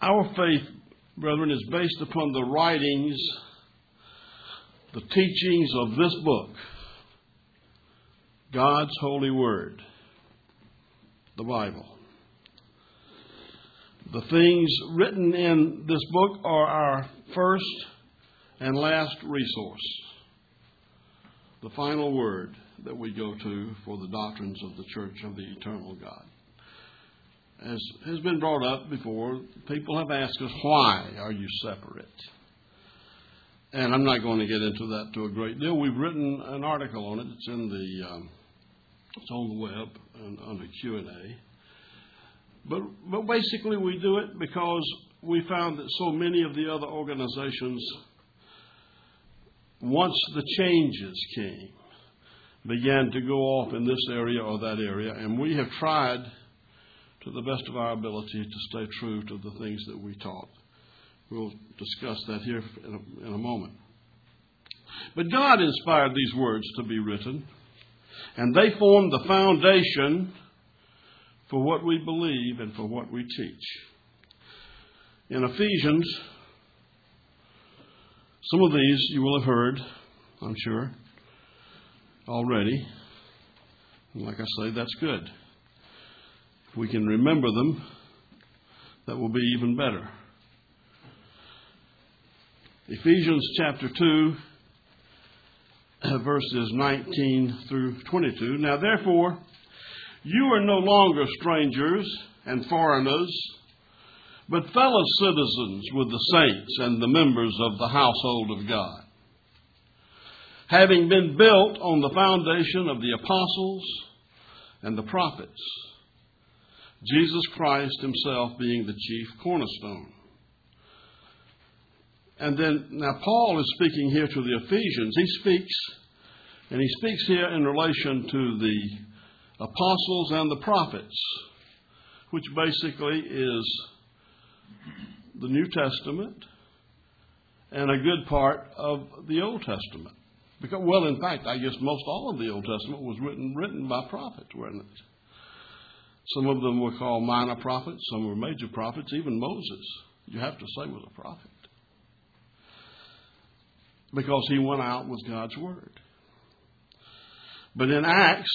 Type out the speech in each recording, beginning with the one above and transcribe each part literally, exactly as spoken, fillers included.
Our faith, brethren, is based upon the writings, the teachings of this book, God's holy word, the Bible. The things written in this book are our first and last resource, the final word that we go to for the doctrines of the Church of the Eternal God. As has been brought up before, people have asked us, why are you separate? And I'm not going to get into that to a great deal. We've written an article on it. It's in the um, it's on the web and under Q and A. But but basically we do it because we found that so many of the other organizations, once the changes came, began to go off in this area or that area, and we have tried to the best of our ability to stay true to the things that we taught. We'll discuss that here in a, in a moment. But God inspired these words to be written, and they form the foundation for what we believe and for what we teach. In Ephesians, some of these you will have heard, I'm sure, already. And like I say, that's good. If we can remember them, that will be even better. Ephesians chapter two, verses nineteen through twenty-two. Now therefore, you are no longer strangers and foreigners, but fellow citizens with the saints and the members of the household of God, having been built on the foundation of the apostles and the prophets, Jesus Christ himself being the chief cornerstone. And then, now Paul is speaking here to the Ephesians. He speaks, and he speaks here in relation to the apostles and the prophets, which basically is the New Testament and a good part of the Old Testament. Because, well, in fact, I guess most all of the Old Testament was written written by prophets, wasn't it? Some of them were called minor prophets, some were major prophets. Even Moses, you have to say, was a prophet, because he went out with God's word. But in Acts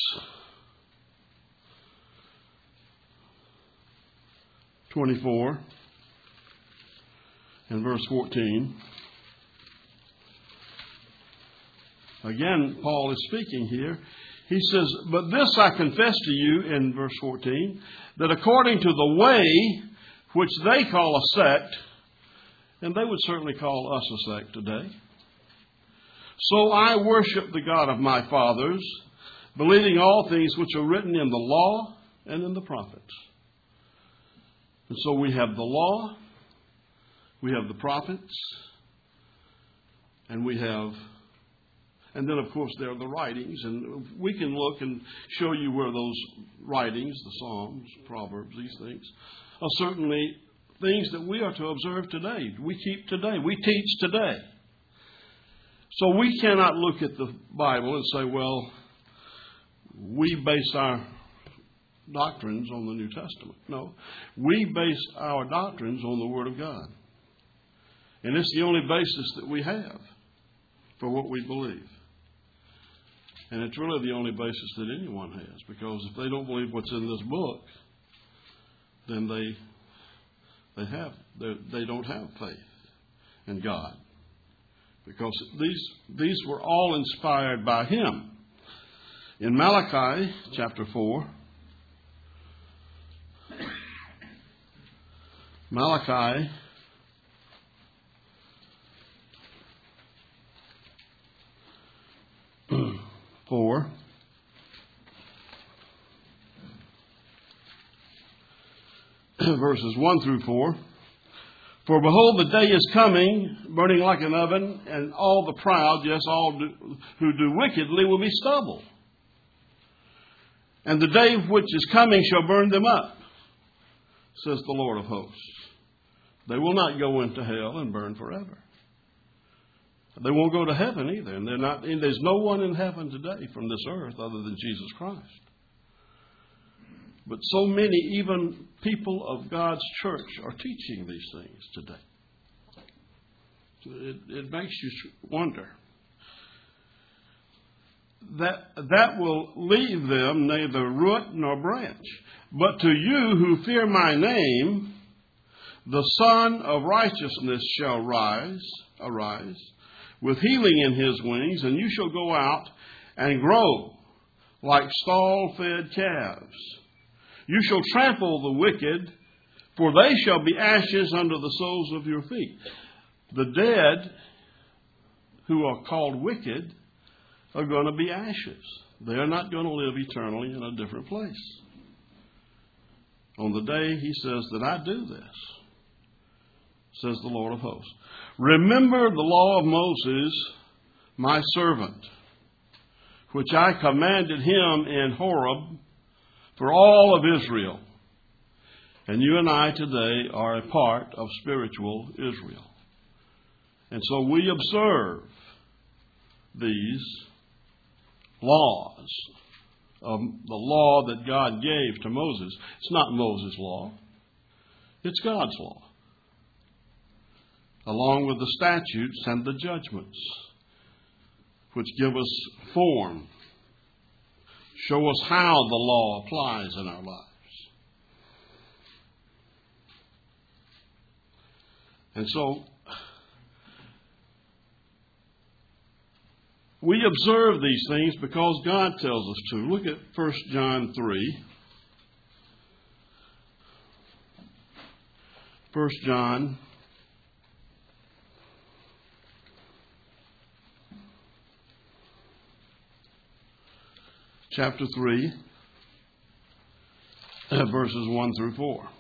twenty-four and verse fourteen, again, Paul is speaking here. He says, but this I confess to you, in verse fourteen, that according to the way which they call a sect, and they would certainly call us a sect today, so I worship the God of my fathers, believing all things which are written in the law and in the prophets. And so we have the law, we have the prophets, and we have, and then of course there are the writings, and we can look and show you where those writings, the Psalms, Proverbs, these things, are certainly things that we are to observe today. We keep today. We teach today. So we cannot look at the Bible and say, well, we base our doctrines on the New Testament. No, we base our doctrines on the Word of God. And it's the only basis that we have for what we believe. And it's really the only basis that anyone has, because if they don't believe what's in this book, then they they have they, they don't have faith in God. Because these these were all inspired by Him. In Malachi chapter four, Malachi four, verses one through four. For behold, the day is coming, burning like an oven, and all the proud, yes, all do, who do wickedly, will be stubble. And the day which is coming shall burn them up, says the Lord of hosts. They will not go into hell and burn forever. They won't go to heaven either. And they're not, and there's no one in heaven today from this earth other than Jesus Christ. But so many, even people of God's church, are teaching these things today. It, it makes you wonder. That, that will leave them neither root nor branch. But to you who fear my name, the Son of Righteousness shall rise, arise, with healing in his wings, and you shall go out and grow like stall-fed calves. You shall trample the wicked, for they shall be ashes under the soles of your feet. The dead, who are called wicked, are going to be ashes. They are not going to live eternally in a different place. On the day he says that I do this, says the Lord of hosts, remember the law of Moses, my servant, which I commanded him in Horeb for all of Israel. And you and I today are a part of spiritual Israel. And so we observe these laws of the law that God gave to Moses. It's not Moses' law. It's God's law, along with the statutes and the judgments, which give us form, show us how the law applies in our lives. And so we observe these things because God tells us to. Look at First John three. First John chapter three, verses one through four.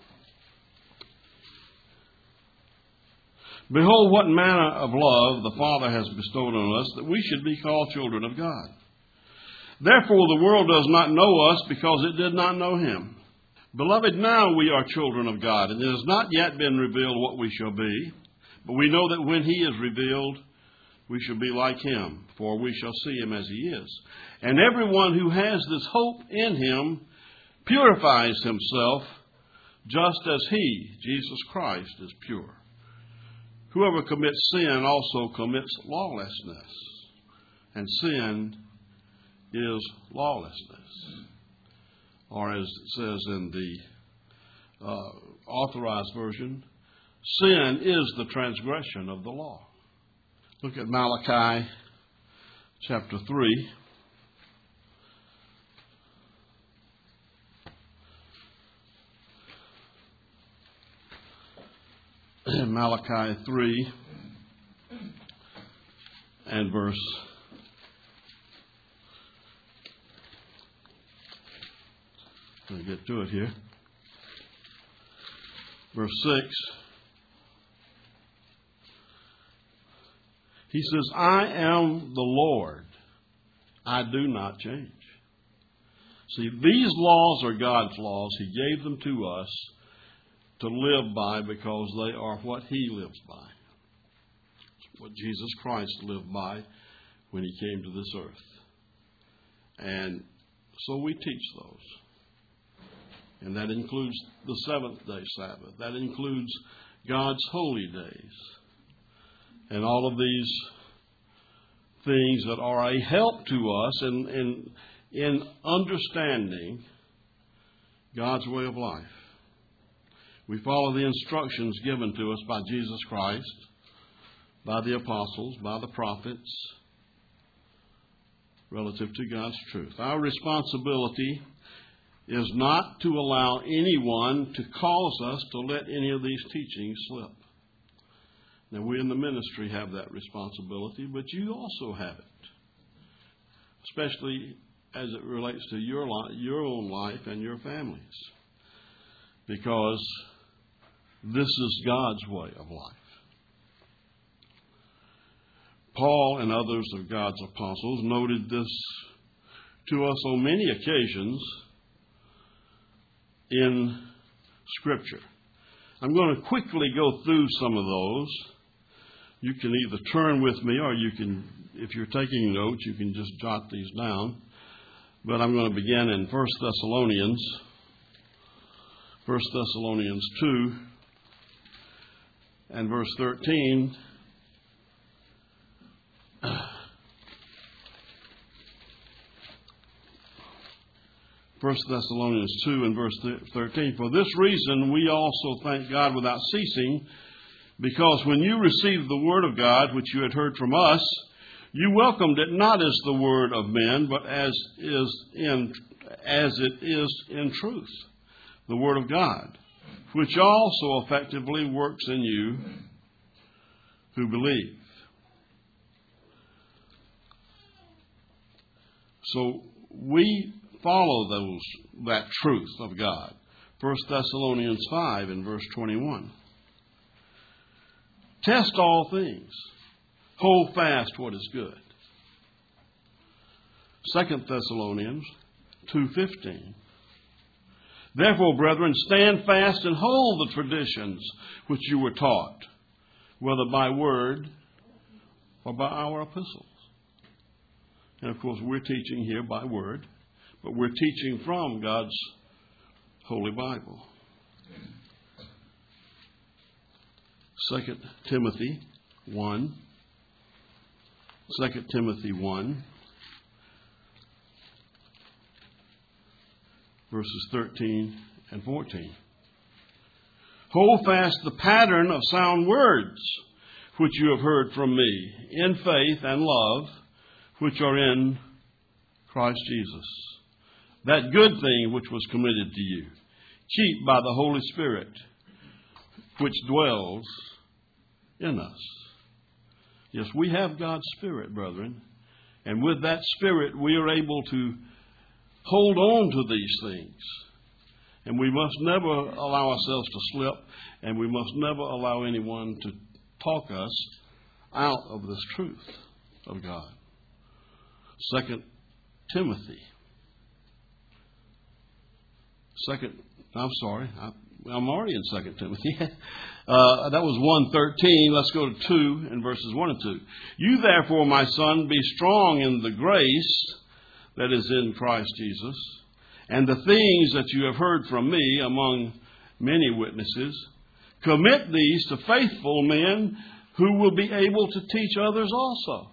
Behold, what manner of love the Father has bestowed on us, that we should be called children of God. Therefore the world does not know us, because it did not know him. Beloved, now we are children of God, and it has not yet been revealed what we shall be. But we know that when he is revealed, we shall be like him, for we shall see him as he is. And everyone who has this hope in him purifies himself, just as he, Jesus Christ, is pure. Whoever commits sin also commits lawlessness, and sin is lawlessness. Or as it says in the uh, Authorized Version, sin is the transgression of the law. Look at Malachi chapter three. Malachi three and verse Let me get to it here. Verse six. He says, I am the Lord. I do not change. See, these laws are God's laws. He gave them to us to live by because they are what he lives by. It's what Jesus Christ lived by when he came to this earth. And so we teach those. And that includes the seventh day Sabbath. That includes God's holy days. And all of these things that are a help to us in, in, in understanding God's way of life. We follow the instructions given to us by Jesus Christ, by the apostles, by the prophets, relative to God's truth. Our responsibility is not to allow anyone to cause us to let any of these teachings slip. Now, we in the ministry have that responsibility, but you also have it, especially as it relates to your life, your own life and your families, because this is God's way of life. Paul and others of God's apostles noted this to us on many occasions in Scripture. I'm going to quickly go through some of those. You can either turn with me, or you can, if you're taking notes, you can just jot these down. But I'm going to begin in First Thessalonians First Thessalonians two and verse thirteen. First Thessalonians two and verse thirteen. For this reason we also thank God without ceasing, because when you received the word of God, which you had heard from us, you welcomed it not as the word of men, but as is in as it is in truth, the word of God, which also effectively works in you who believe. So we follow those that truth of God. First Thessalonians five and verse twenty-one. Test all things. Hold fast what is good. Second Thessalonians two fifteen. Therefore, brethren, stand fast and hold the traditions which you were taught, whether by word or by our epistles. And of course, we're teaching here by word, but we're teaching from God's Holy Bible. Second Timothy one. Second Timothy one, verses thirteen and fourteen. Hold fast the pattern of sound words which you have heard from me, in faith and love, which are in Christ Jesus. That good thing which was committed to you, keep by the Holy Spirit, which dwells in us. Yes, we have God's Spirit, brethren. And with that Spirit, we are able to hold on to these things. And we must never allow ourselves to slip, and we must never allow anyone to talk us out of this truth of God. Second Timothy. Second, I'm sorry, I, I'm already in Second Timothy. uh, that was one thirteen. Let's go to two and verses one and two. You therefore, my son, be strong in the grace that is in Christ Jesus, and the things that you have heard from me among many witnesses, commit these to faithful men who will be able to teach others also.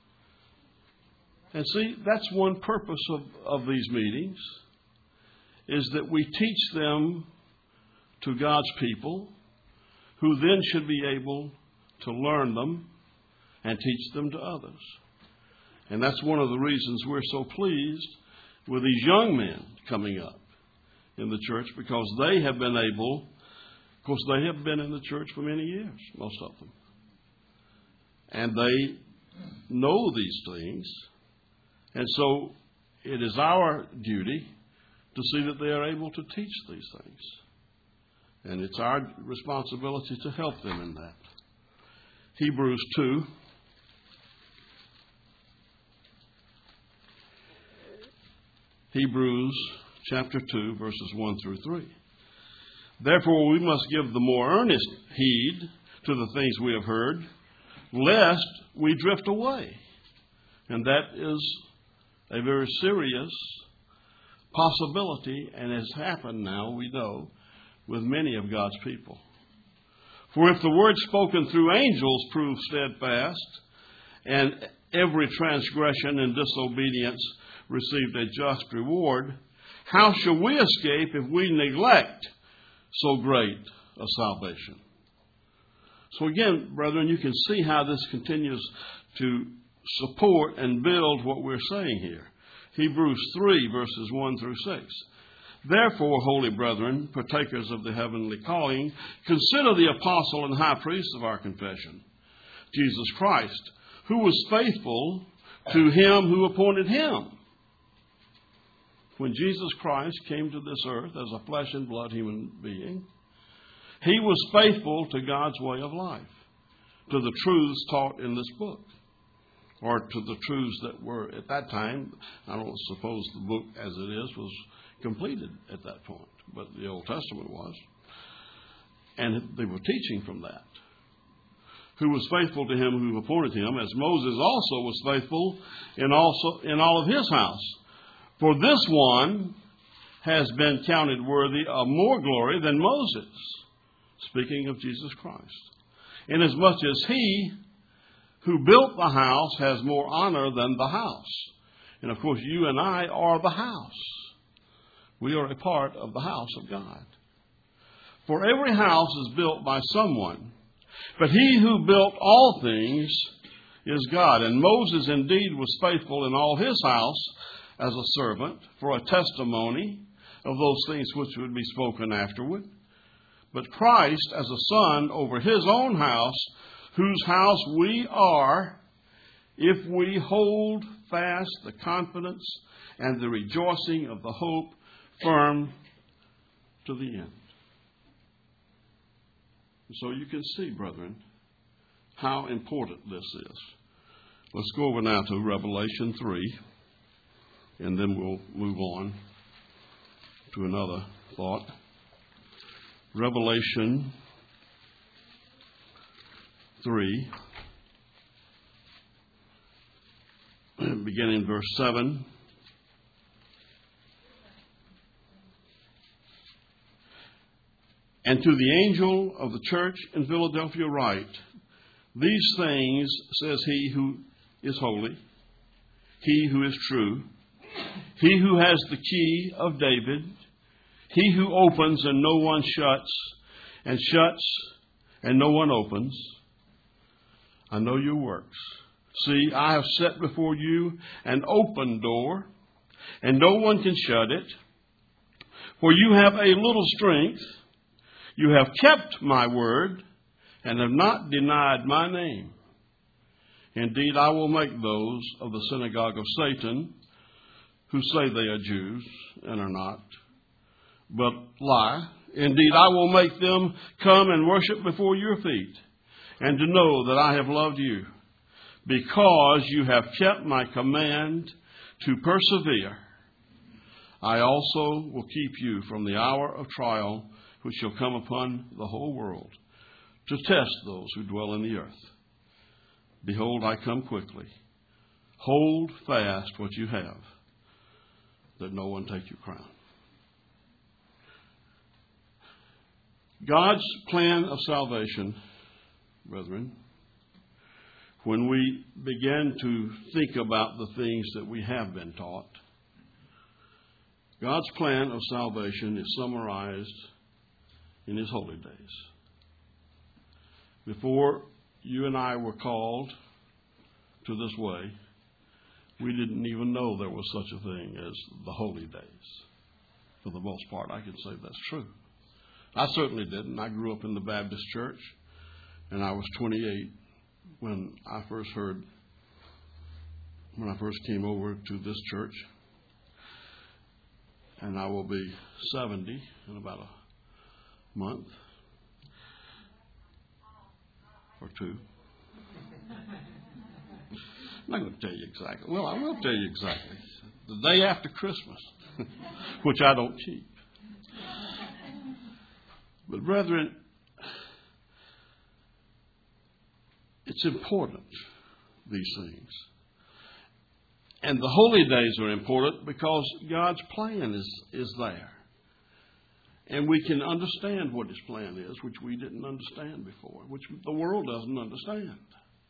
And see, that's one purpose of, of these meetings, is that we teach them to God's people, who then should be able to learn them and teach them to others. And that's one of the reasons we're so pleased with these young men coming up in the church, because they have been able, of course, they have been in the church for many years, most of them. And they know these things. And so it is our duty to see that they are able to teach these things. And it's our responsibility to help them in that. Hebrews two. Hebrews chapter two, verses one through three. Therefore we must give the more earnest heed to the things we have heard, lest we drift away. And that is a very serious possibility, and has happened now, we know, with many of God's people. For if the word spoken through angels proved steadfast, and every transgression and disobedience received a just reward, how shall we escape if we neglect so great a salvation? So again, brethren, you can see how this continues to support and build what we're saying here. Hebrews three, verses one through six. Therefore, holy brethren, partakers of the heavenly calling, consider the apostle and high priest of our confession, Jesus Christ, who was faithful to him who appointed him. When Jesus Christ came to this earth as a flesh and blood human being, he was faithful to God's way of life, to the truths taught in this book, or to the truths that were at that time. I don't suppose the book as it is was completed at that point, but the Old Testament was. And they were teaching from that. Who was faithful to him who appointed him, as Moses also was faithful in also in all of his house. For this one has been counted worthy of more glory than Moses, speaking of Jesus Christ, inasmuch as he who built the house has more honor than the house. And of course, you and I are the house. We are a part of the house of God. For every house is built by someone, but he who built all things is God. And Moses indeed was faithful in all his house as a servant for a testimony of those things which would be spoken afterward. But Christ as a son over his own house, whose house we are, if we hold fast the confidence and the rejoicing of the hope firm to the end. So you can see, brethren, how important this is. Let's go over now to Revelation three, and then we'll move on to another thought. Revelation three, beginning verse seven. And to the angel of the church in Philadelphia write, these things says he who is holy, he who is true, he who has the key of David, he who opens and no one shuts, and shuts and no one opens. I know your works. See, I have set before you an open door, and no one can shut it. For you have a little strength. You have kept my word and have not denied my name. Indeed, I will make those of the synagogue of Satan who say they are Jews and are not, but lie. Indeed, I will make them come and worship before your feet, and to know that I have loved you, because you have kept my command to persevere. I also will keep you from the hour of trial which shall come upon the whole world, to test those who dwell in the earth. Behold, I come quickly. Hold fast what you have, that no one take your crown. God's plan of salvation, brethren, when we begin to think about the things that we have been taught, God's plan of salvation is summarized in his holy days. Before you and I were called to this way, we didn't even know there was such a thing as the holy days. For the most part, I can say that's true. I certainly didn't. I grew up in the Baptist church, and I was twenty-eight when I first heard, when I first came over to this church. And I will be seventy in about a month or two. I'm not going to tell you exactly. Well, I will tell you exactly. The day after Christmas, which I don't keep. But brethren, it's important, these things. And the holy days are important because God's plan is, is there. And we can understand what his plan is, which we didn't understand before, which the world doesn't understand.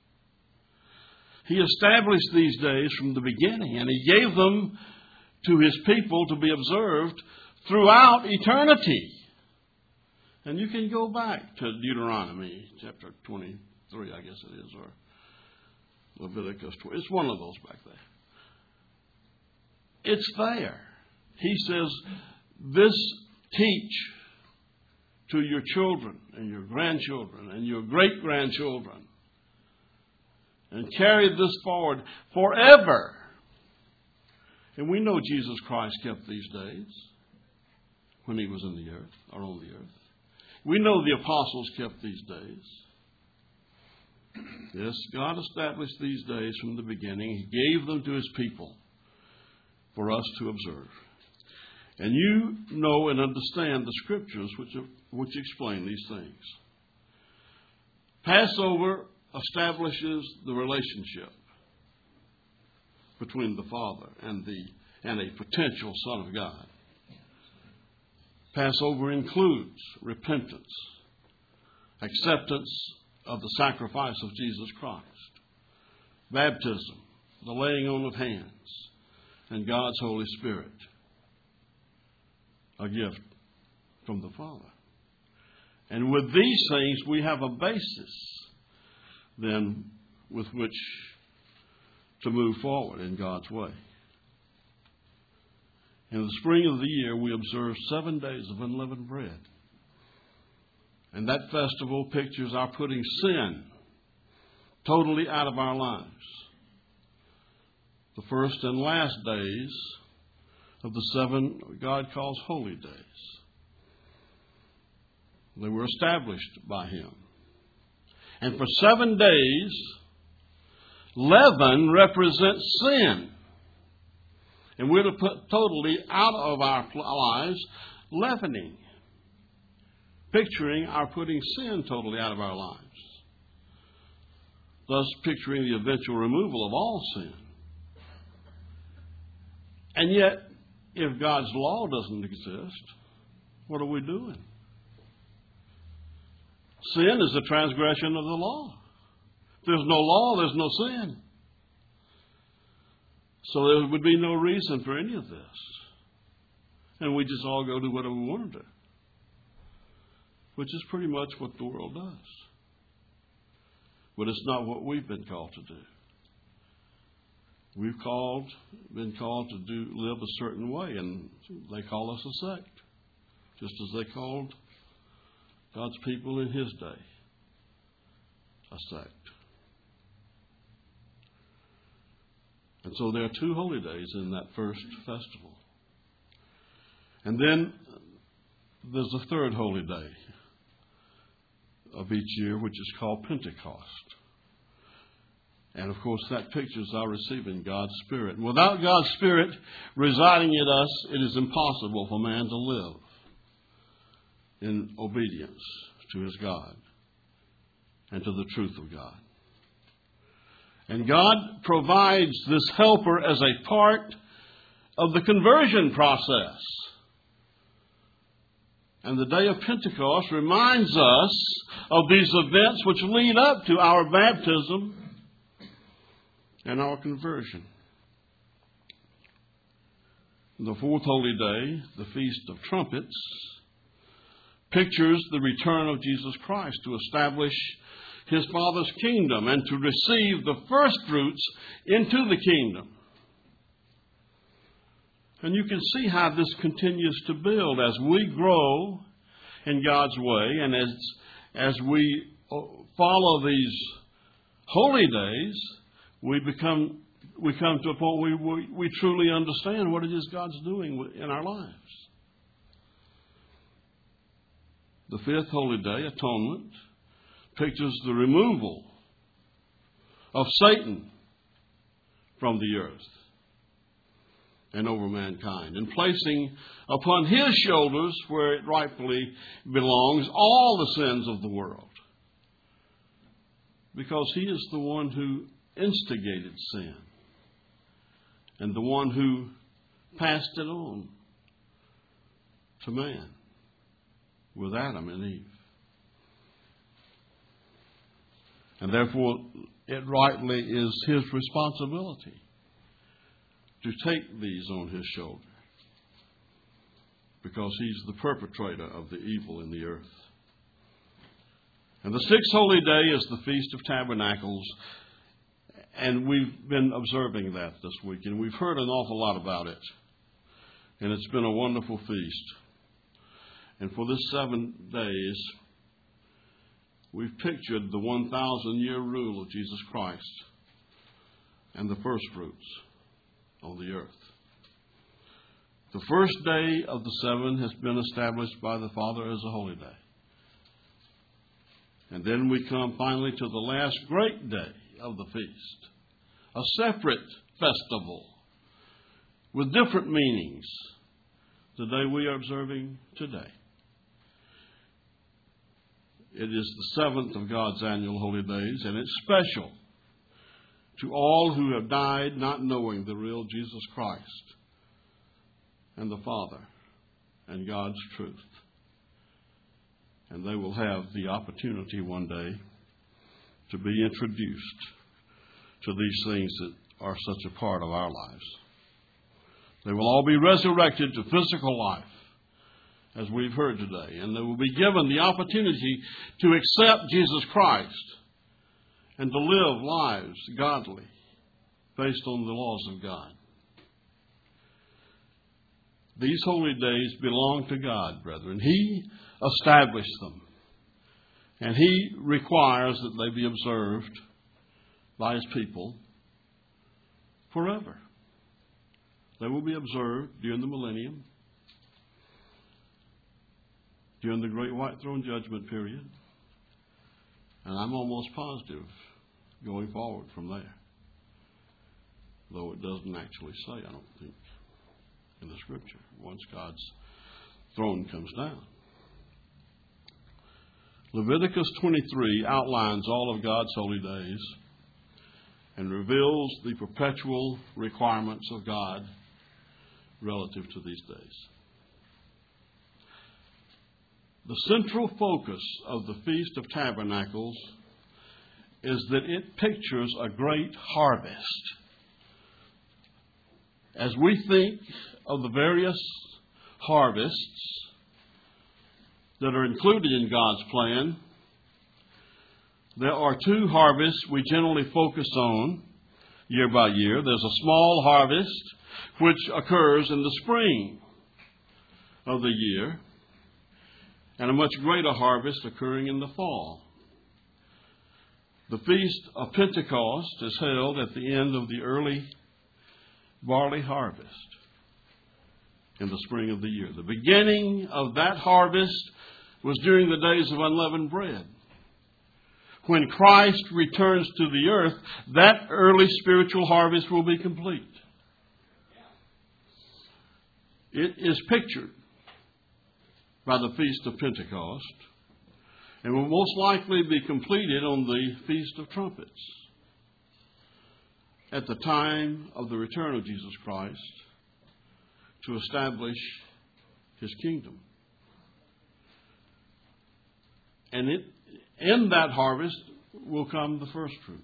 He established these days from the beginning, and he gave them to his people to be observed throughout eternity. And you can go back to Deuteronomy chapter twenty-three, I guess it is, or Leviticus twenty. It's one of those back there. It's there. He says, this teach to your children and your grandchildren and your great-grandchildren, and carry this forward forever. And we know Jesus Christ kept these days when he was in the earth, or on the earth. We know the apostles kept these days. Yes, God established these days from the beginning. He gave them to his people for us to observe. And you know and understand the scriptures which, which explain these things. Passover establishes the relationship between the Father and the and a potential Son of God. Passover includes repentance, acceptance of the sacrifice of Jesus Christ, baptism, the laying on of hands, and God's Holy Spirit, a gift from the Father. And with these things, we have a basis then with which to move forward in God's way. In the spring of the year, we observe seven days of unleavened bread. And that festival pictures our putting sin totally out of our lives. The first and last days of the seven God calls holy days. They were established by Him. And for seven days, leaven represents sin. And we're to put totally out of our lives leavening, picturing our putting sin totally out of our lives, thus picturing the eventual removal of all sin. And yet, if God's law doesn't exist, what are we doing? Sin is the transgression of the law. If there's no law, there's no sin. So there would be no reason for any of this. And we just all go do whatever we want to do, which is pretty much what the world does. But it's not what we've been called to do. We've called, been called to do live a certain way, and they call us a sect, just as they called God's people in His day a sect. And so there are two holy days in that first festival. And then there's a third holy day of each year, which is called Pentecost. And of course, that pictures our receiving God's Spirit. And without God's Spirit residing in us, it is impossible for man to live in obedience to his God and to the truth of God. And God provides this helper as a part of the conversion process. And the day of Pentecost reminds us of these events which lead up to our baptism and our conversion. The fourth holy day, the Feast of Trumpets, pictures the return of Jesus Christ to establish His Father's kingdom and to receive the first fruits into the kingdom. And you can see how this continues to build as we grow in God's way and as, as we follow these holy days, we become we come to a point where we, we truly understand what it is God's doing in our lives. The fifth holy day, Atonement, pictures the removal of Satan from the earth and over mankind, and placing upon His shoulders, where it rightfully belongs, all the sins of the world. Because He is the one who instigated sin and the one who passed it on to man with Adam and Eve. And therefore, it rightly is His responsibility to take these on His shoulder, because He's the perpetrator of the evil in the earth. And the sixth holy day is the Feast of Tabernacles, and we've been observing that this week, and we've heard an awful lot about it. And it's been a wonderful feast. And for this seven days, we've pictured the one thousand year rule of Jesus Christ and the first fruits on the earth. The first day of the seven has been established by the Father as a holy day. And then we come finally to the last great day of the feast, a separate festival with different meanings, the day we are observing today. It is the seventh of God's annual holy days, and it's special to all who have died not knowing the real Jesus Christ and the Father and God's truth. And they will have the opportunity one day to be introduced to these things that are such a part of our lives. They will all be resurrected to physical life, as we've heard today. And they will be given the opportunity to accept Jesus Christ and to live lives godly based on the laws of God. These holy days belong to God, brethren. He established them. And He requires that they be observed by His people forever. They will be observed during the millennium, during the great white throne judgment period, and I'm almost positive going forward from there. Though it doesn't actually say, I don't think, in the Scripture, once God's throne comes down. Leviticus twenty-three outlines all of God's holy days and reveals the perpetual requirements of God relative to these days. The central focus of the Feast of Tabernacles is that it pictures a great harvest. As we think of the various harvests that are included in God's plan, there are two harvests we generally focus on year by year. There's a small harvest which occurs in the spring of the year, and a much greater harvest occurring in the fall. The Feast of Pentecost is held at the end of the early barley harvest in the spring of the year. The beginning of that harvest was during the days of unleavened bread. When Christ returns to the earth, that early spiritual harvest will be complete. It is pictured by the Feast of Pentecost and will most likely be completed on the Feast of Trumpets at the time of the return of Jesus Christ to establish His kingdom. And it, in that harvest will come the first fruits.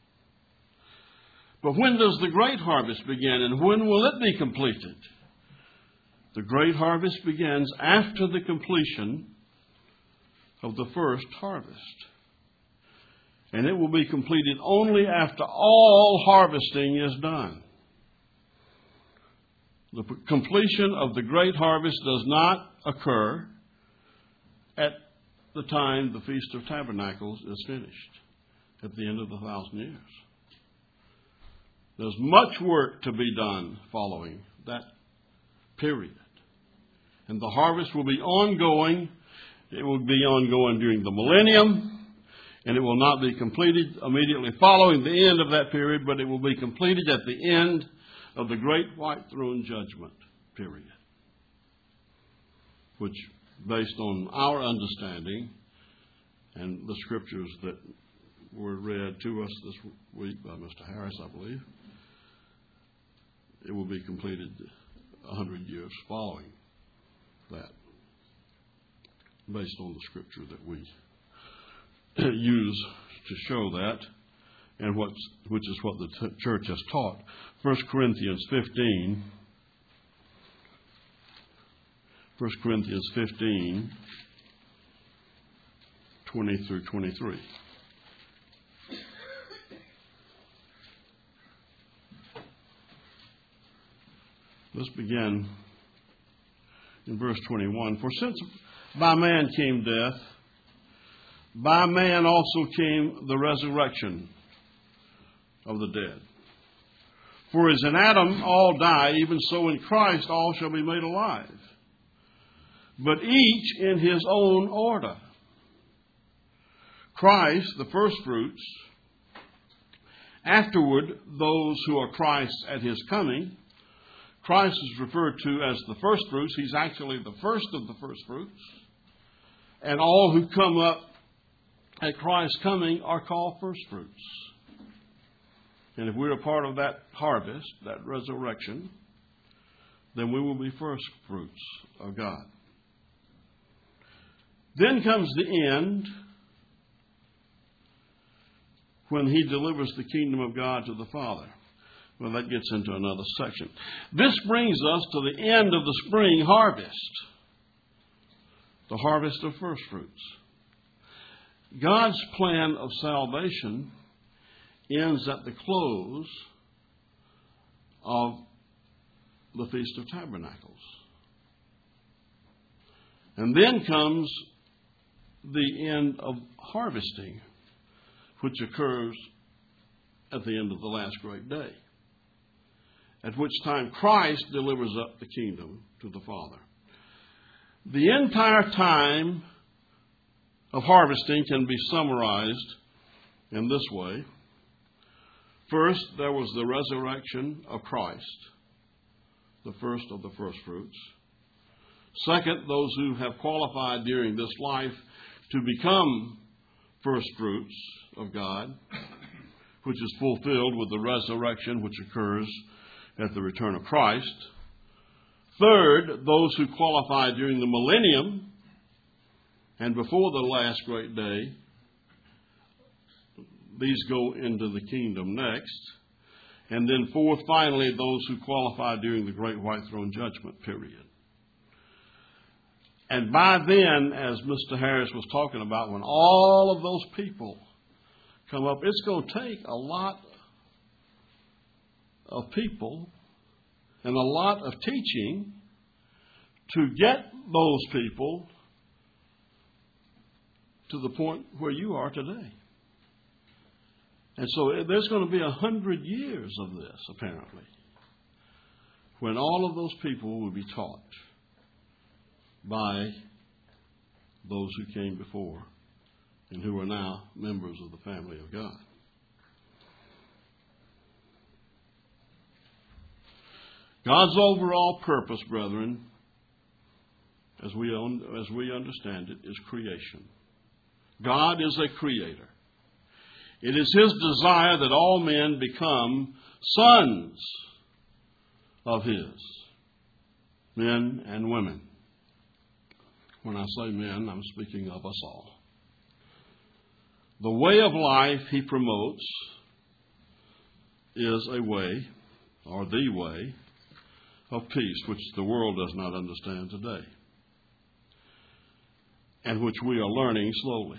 But when does the great harvest begin, and when will it be completed? The great harvest begins after the completion of the first harvest. And it will be completed only after all harvesting is done. The completion of the great harvest does not occur at the time the Feast of Tabernacles is finished, at the end of the thousand years. There's much work to be done following that period. And the harvest will be ongoing. It will be ongoing during the millennium, and it will not be completed immediately following the end of that period, but it will be completed at the end of the great white throne judgment period, which, based on our understanding and the scriptures that were read to us this week by Mister Harris, I believe, it will be completed a hundred years following that, based on the scripture that we use to show that, and what's, which is what the t- church has taught. First Corinthians fifteen. First Corinthians fifteen, twenty through twenty-three. Let's begin in verse twenty-one. For since by man came death, by man also came the resurrection of the dead. For as in Adam all die, even so in Christ all shall be made alive, but each in his own order. Christ, the firstfruits, afterward those who are Christ's at His coming. Christ is referred to as the firstfruits. He's actually the first of the firstfruits. And all who come up at Christ's coming are called firstfruits. And if we're a part of that harvest, that resurrection, then we will be first fruits of God. Then comes the end, when he delivers the kingdom of God to the Father. Well, that gets into another section. This brings us to the end of the spring harvest, the harvest of first fruits. God's plan of salvation ends at the close of the Feast of Tabernacles. And then comes the end of harvesting, which occurs at the end of the last great day, at which time Christ delivers up the kingdom to the Father. The entire time of harvesting can be summarized in this way. First, there was the resurrection of Christ, the first of the first fruits. Second, those who have qualified during this life to become first fruits of God, which is fulfilled with the resurrection which occurs at the return of Christ. Third, those who qualify during the millennium and before the last great day. These go into the kingdom next. And then fourth, finally, those who qualify during the great white throne judgment period. And by then, as Mister Harris was talking about, when all of those people come up, it's going to take a lot of people and a lot of teaching to get those people to the point where you are today. And so there's going to be a hundred years of this, apparently, when all of those people will be taught by those who came before and who are now members of the family of God. God's overall purpose, brethren, as we, as we understand it, is creation. God is a creator. It is His desire that all men become sons of His, men and women. When I say men, I'm speaking of us all. The way of life He promotes is a way, or the way, of peace, which the world does not understand today, and which we are learning slowly.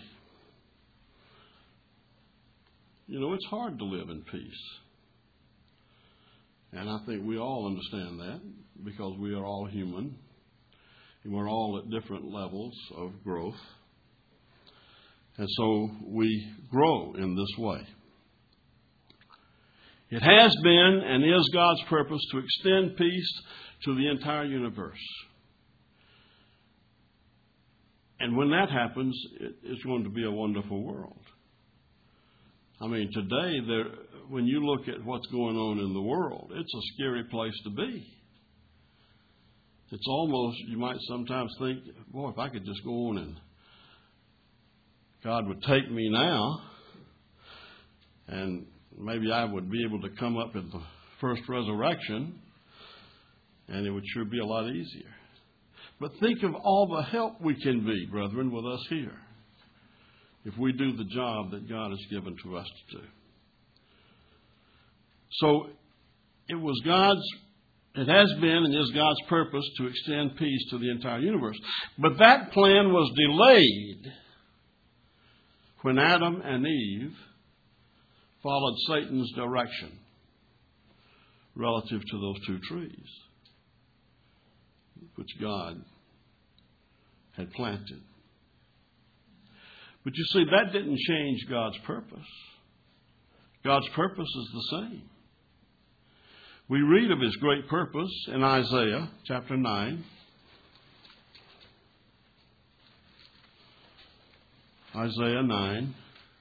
You know, it's hard to live in peace. And I think we all understand that because we are all human and we're all at different levels of growth. And so we grow in this way. It has been and is God's purpose to extend peace to the entire universe. And when that happens, it, it's going to be a wonderful world. I mean, today, there, when you look at what's going on in the world, it's a scary place to be. It's almost, you might sometimes think, boy, if I could just go on and God would take me now, and maybe I would be able to come up at the first resurrection, and it would sure be a lot easier. But think of all the help we can be, brethren, with us here, if we do the job that God has given to us to do. So it was God's, it has been and is God's purpose to extend peace to the entire universe. But that plan was delayed when Adam and Eve followed Satan's direction relative to those two trees, which God had planted. But you see, that didn't change God's purpose. God's purpose is the same. We read of His great purpose in Isaiah chapter nine. Isaiah nine.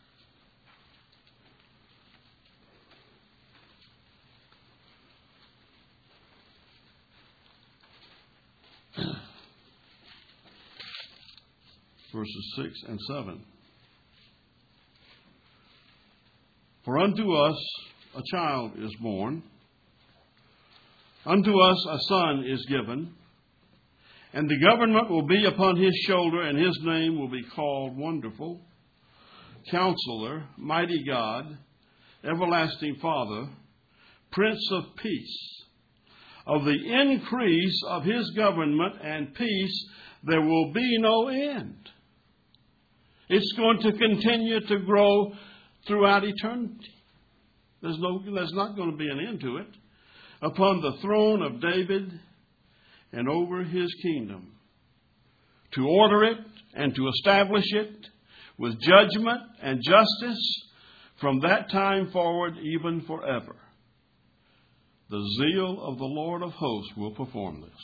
Verses six and seven. For unto us a child is born, Unto us a son is given, and the government will be upon his shoulder, and his name will be called Wonderful, Counselor, Mighty God, Everlasting Father, Prince of Peace. Of the increase of his government and peace there will be no end. It's going to continue to grow throughout eternity. There's no, there's not going to be an end to it. Upon the throne of David and over his kingdom, to order it and to establish it with judgment and justice from that time forward, even forever. The zeal of the Lord of hosts will perform this.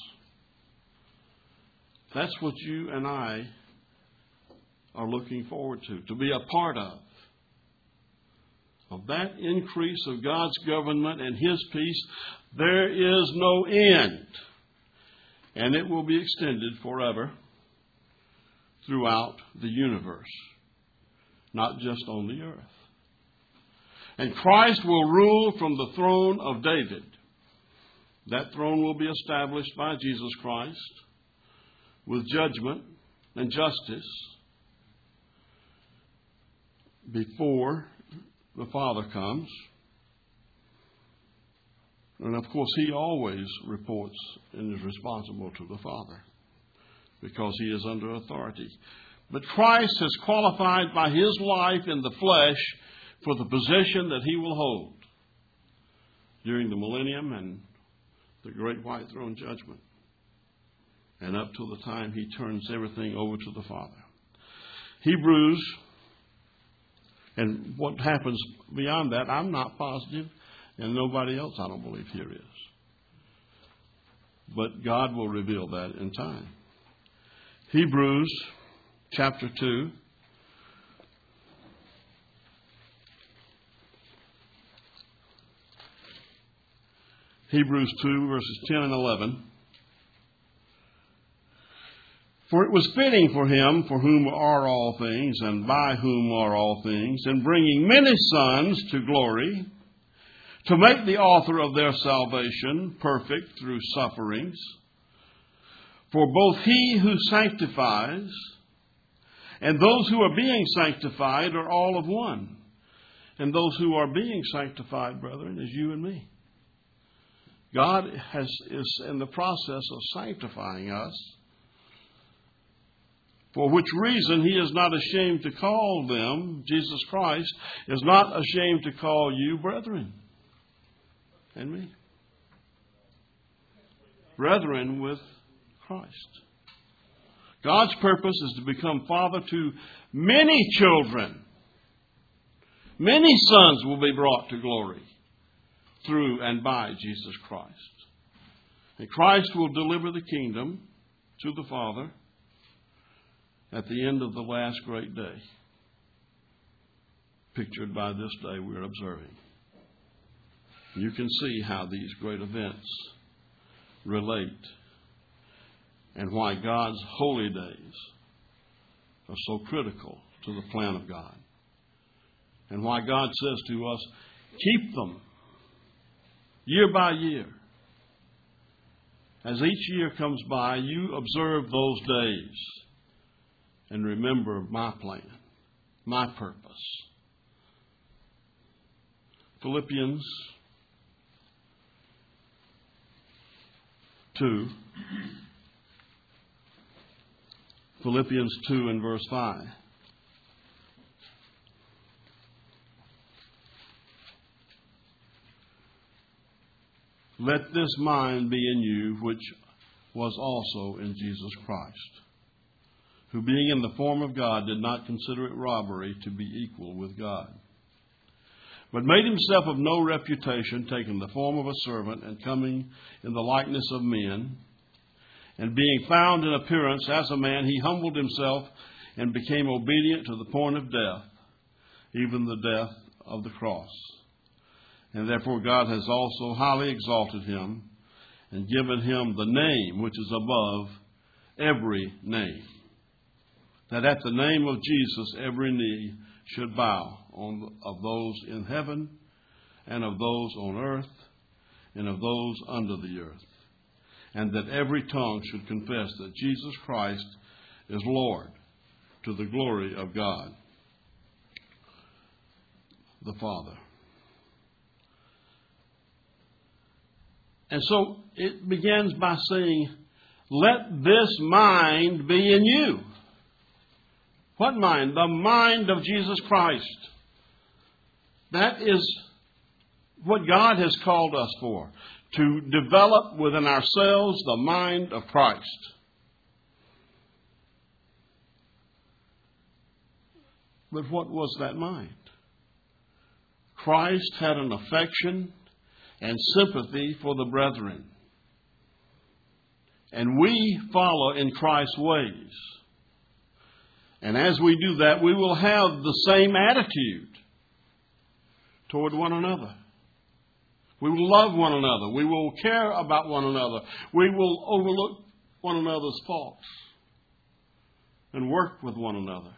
That's what you and I are looking forward to, to be a part of. Of that increase of God's government and his peace, there is no end. And it will be extended forever throughout the universe, not just on the earth. And Christ will rule from the throne of David. That throne will be established by Jesus Christ with judgment and justice before the Father comes. And of course, he always reports and is responsible to the Father because he is under authority. But Christ has qualified by his life in the flesh for the position that he will hold during the millennium and the great white throne judgment, and up till the time he turns everything over to the Father. Hebrews, and what happens beyond that, I'm not positive, and nobody else, I don't believe, here is. But God will reveal that in time. Hebrews chapter two. Hebrews two, verses ten and eleven. For it was fitting for him, for whom are all things, and by whom are all things, in bringing many sons to glory, to make the author of their salvation perfect through sufferings. For both he who sanctifies and those who are being sanctified are all of one. And those who are being sanctified, brethren, is you and me. God has, is in the process of sanctifying us, for which reason he is not ashamed to call them, Jesus Christ is not ashamed to call you brethren and me. Brethren with Christ. God's purpose is to become father to many children. Many sons will be brought to glory through and by Jesus Christ. And Christ will deliver the kingdom to the Father at the end of the last great day, pictured by this day we're observing. You can see how these great events relate and why God's holy days are so critical to the plan of God. And why God says to us, keep them year by year. As each year comes by, you observe those days and remember my plan, my purpose. Philippians two. Philippians two and verse five. Let this mind be in you, which was also in Jesus Christ, who being in the form of God did not consider it robbery to be equal with God, but made himself of no reputation, taking the form of a servant and coming in the likeness of men. And being found in appearance as a man, he humbled himself and became obedient to the point of death, even the death of the cross. And therefore God has also highly exalted him and given him the name which is above every name, that at the name of Jesus every knee should bow, on, of those in heaven and of those on earth and of those under the earth, and that every tongue should confess that Jesus Christ is Lord, to the glory of God the Father. And so it begins by saying, let this mind be in you. What mind? The mind of Jesus Christ. That is what God has called us for, to develop within ourselves the mind of Christ. But what was that mind? Christ had an affection and sympathy for the brethren. And we follow in Christ's ways. And as we do that, we will have the same attitude toward one another. We will love one another. We will care about one another. We will overlook one another's faults and work with one another.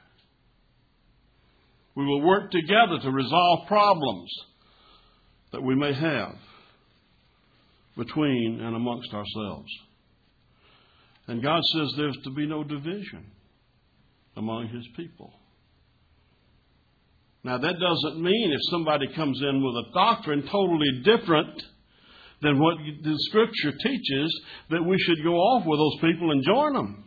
We will work together to resolve problems that we may have between and amongst ourselves. And God says there's to be no division among His people. Now, that doesn't mean if somebody comes in with a doctrine totally different than what the Scripture teaches, that we should go off with those people and join them.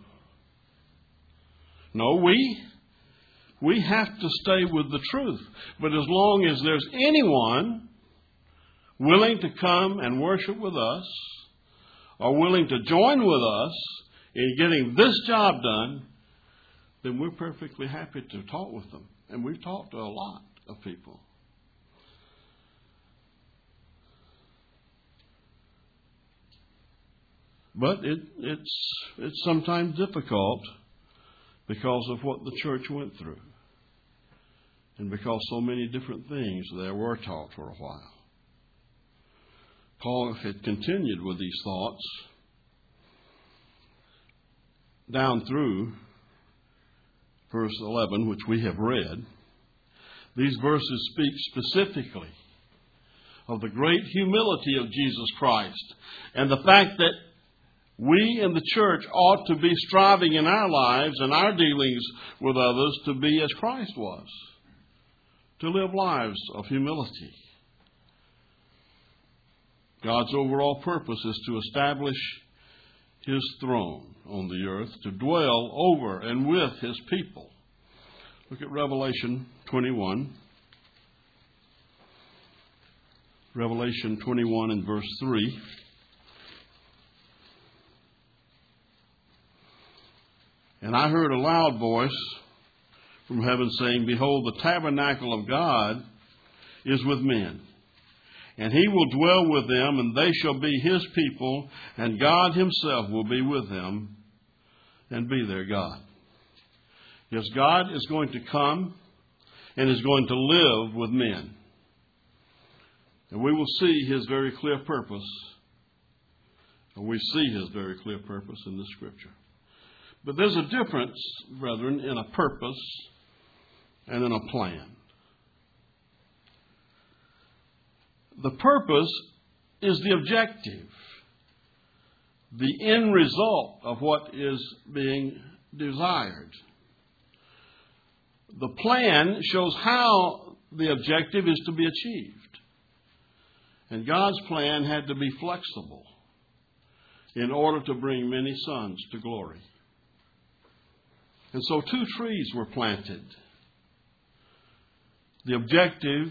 No, we, we have to stay with the truth. But as long as there's anyone willing to come and worship with us, or willing to join with us in getting this job done, then we're perfectly happy to talk with them. And we've talked to a lot of people. But it, it's, it's sometimes difficult because of what the church went through. And because so many different things there were taught for a while. Paul had continued with these thoughts down through verse eleven, which we have read. These verses speak specifically of the great humility of Jesus Christ and the fact that we in the church ought to be striving in our lives and our dealings with others to be as Christ was, to live lives of humility. God's overall purpose is to establish His throne on the earth, to dwell over and with His people. Look at Revelation twenty-one. Revelation twenty-one and verse three. And I heard a loud voice from heaven saying, Behold, the tabernacle of God is with men. And He will dwell with them, and they shall be His people, and God Himself will be with them and be their God. Yes, God is going to come and is going to live with men. And we will see His very clear purpose. And we see His very clear purpose in the Scripture. But there's a difference, brethren, in a purpose and in a plan. The purpose is the objective, the end result of what is being desired. The plan shows how the objective is to be achieved. And God's plan had to be flexible in order to bring many sons to glory. And so two trees were planted. The objective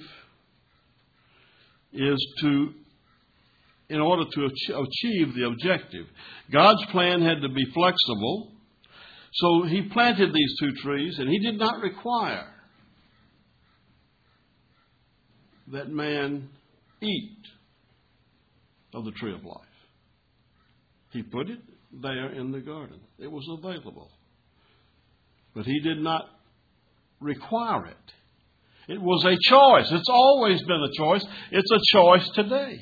is to, in order to achieve the objective, God's plan had to be flexible. So He planted these two trees, and He did not require that man eat of the tree of life. He put it there in the garden. It was available. But He did not require it. It was a choice. It's always been a choice. It's a choice today.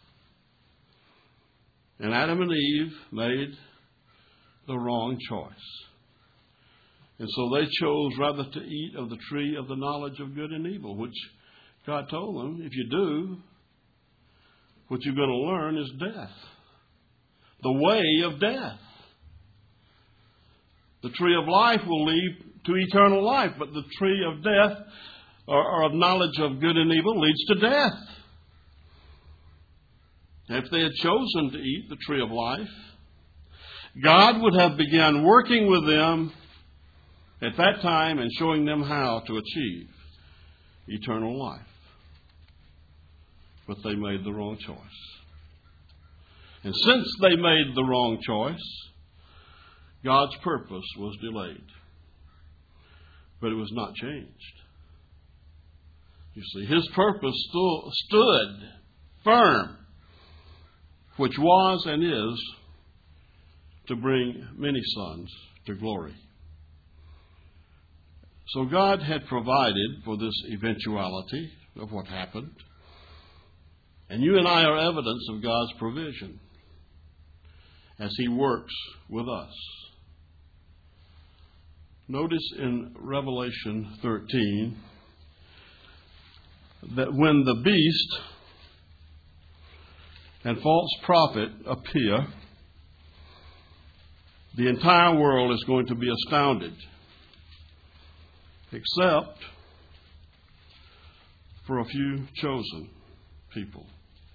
And Adam and Eve made the wrong choice. And so they chose rather to eat of the tree of the knowledge of good and evil, which God told them, if you do, what you're going to learn is death. The way of death. The tree of life will lead to eternal life, but the tree of death, or, or of knowledge of good and evil, leads to death. If they had chosen to eat the tree of life, God would have begun working with them at that time and showing them how to achieve eternal life. But they made the wrong choice. And since they made the wrong choice, God's purpose was delayed. But it was not changed. You see, His purpose stu- stood firm, which was and is to bring many sons to glory. So God had provided for this eventuality of what happened. And you and I are evidence of God's provision as He works with us. Notice in Revelation thirteen that when the beast and false prophet appear, the entire world is going to be astounded, except for a few chosen people.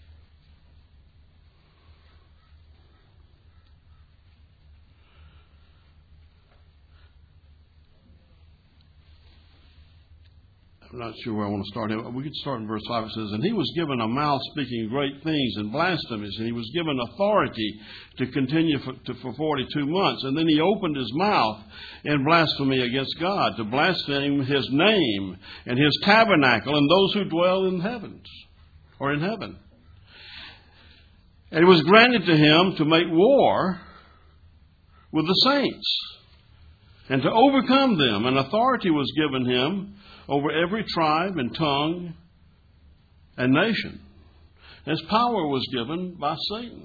I'm not sure where I want to start. We could start in verse five. It says, "And he was given a mouth speaking great things and blasphemies, and he was given authority to continue for, to, for forty-two months. And then he opened his mouth in blasphemy against God, to blaspheme His name and His tabernacle and those who dwell in heavens, or in heaven. And it was granted to him to make war with the saints and to overcome them. And authority was given him over every tribe and tongue and nation. His power was given by Satan.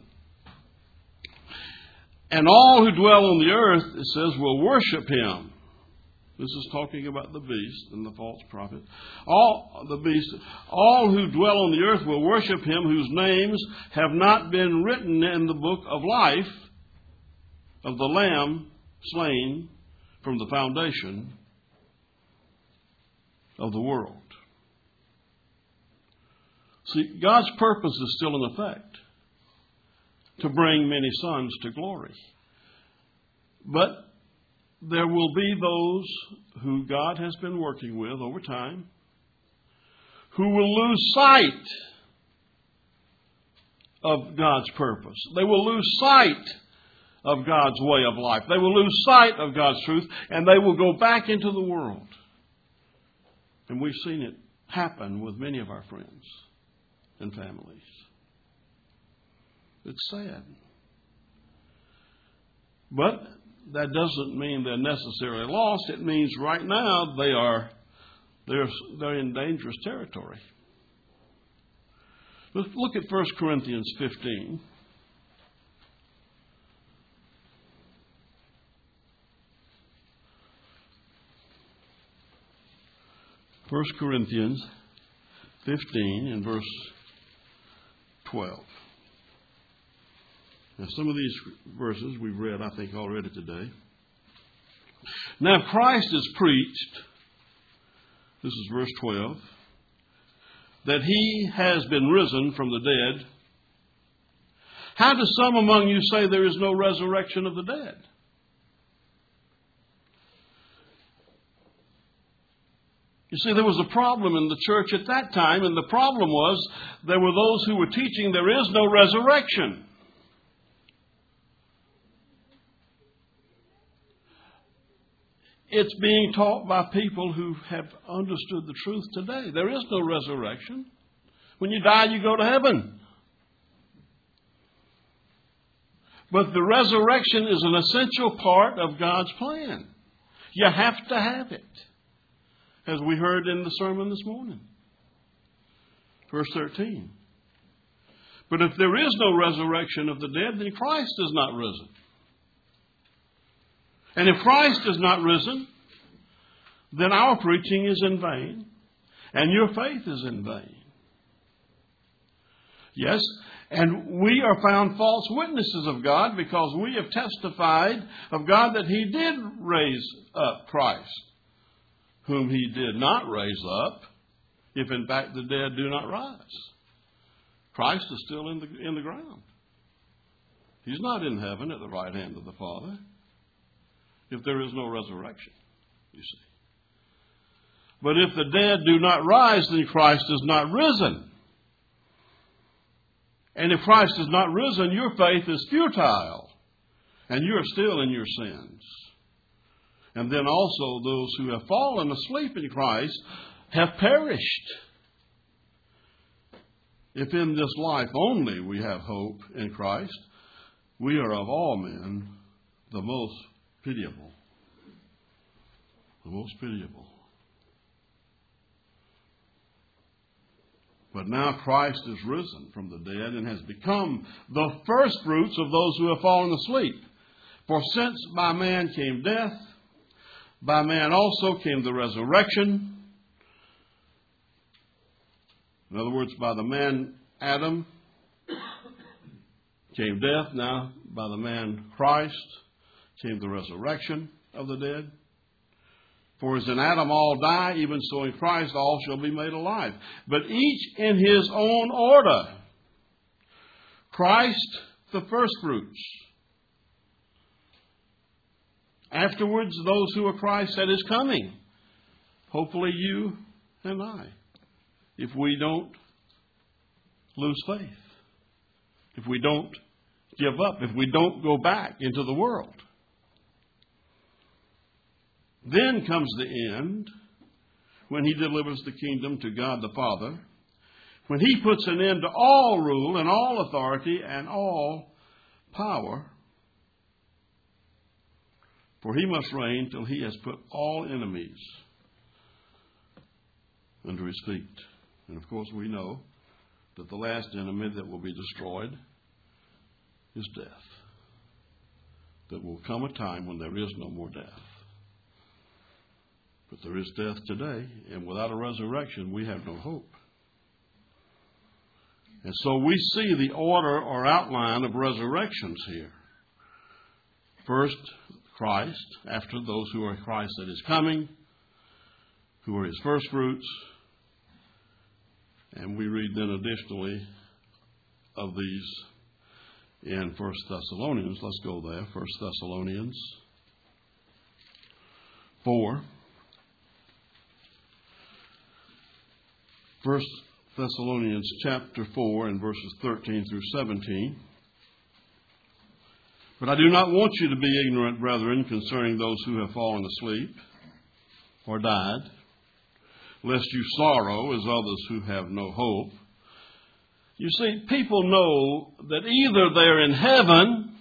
And all who dwell on the earth," it says, "will worship him." This is talking about the beast and the false prophet. All the beast, all who dwell on the earth will worship him, whose names have not been written in the book of life of the Lamb slain from the foundation of the world. See, God's purpose is still in effect, to bring many sons to glory. But there will be those who God has been working with over time who will lose sight of God's purpose. They will lose sight of God's way of life. They will lose sight of God's truth, and they will go back into the world. And we've seen it happen with many of our friends and families. It's sad. But that doesn't mean they're necessarily lost. It means right now they are they're, they're in dangerous territory. Let's look at First Corinthians fifteen. First Corinthians fifteen and verse twelve. Now, some of these verses we've read, I think, already today. "Now, if Christ is preached," this is verse twelve, "that He has been risen from the dead, how do some among you say there is no resurrection of the dead? You see, there was a problem in the church at that time, and the problem was there were those who were teaching there is no resurrection. It's being taught by people who have understood the truth today. There is no resurrection. When you die, you go to heaven. But the resurrection is an essential part of God's plan. You have to have it, as we heard in the sermon this morning. Verse thirteen. "But if there is no resurrection of the dead, then Christ is not risen. And if Christ is not risen, then our preaching is in vain, and your faith is in vain. Yes, and we are found false witnesses of God because we have testified of God that He did raise up Christ, whom He did not raise up, if in fact the dead do not rise. Christ is still in the, in the ground. He's not in heaven at the right hand of the Father, if there is no resurrection, you see. But if the dead do not rise, then Christ is not risen. And if Christ is not risen, your faith is futile, and you are still in your sins. And then also those who have fallen asleep in Christ have perished. If in this life only we have hope in Christ, we are of all men the most pitiable. The most pitiable. But now Christ is risen from the dead and has become the first fruits of those who have fallen asleep. For since by man came death, by man also came the resurrection. In other words, by the man Adam came death. Now by the man Christ came the resurrection of the dead. For as in Adam all die, even so in Christ all shall be made alive. But each in his own order. Christ, the firstfruits. Afterwards, those who are Christ at His coming. Hopefully you and I. If we don't lose faith. If we don't give up. If we don't go back into the world. Then comes the end, when He delivers the kingdom to God the Father, when He puts an end to all rule and all authority and all power, for He must reign till He has put all enemies under His feet. And of course we know that the last enemy that will be destroyed is death. There will come a time when there is no more death. But there is death today, and without a resurrection, we have no hope. And so we see the order or outline of resurrections here. First, Christ, after those who are Christ at His coming, who are His firstfruits. And we read then additionally of these in First Thessalonians. Let's go there, First Thessalonians four. First Thessalonians chapter four and verses thirteen through seventeen. But I do not want you to be ignorant, brethren, concerning those who have fallen asleep or died, lest you sorrow as others who have no hope. You see, people know that either they're in heaven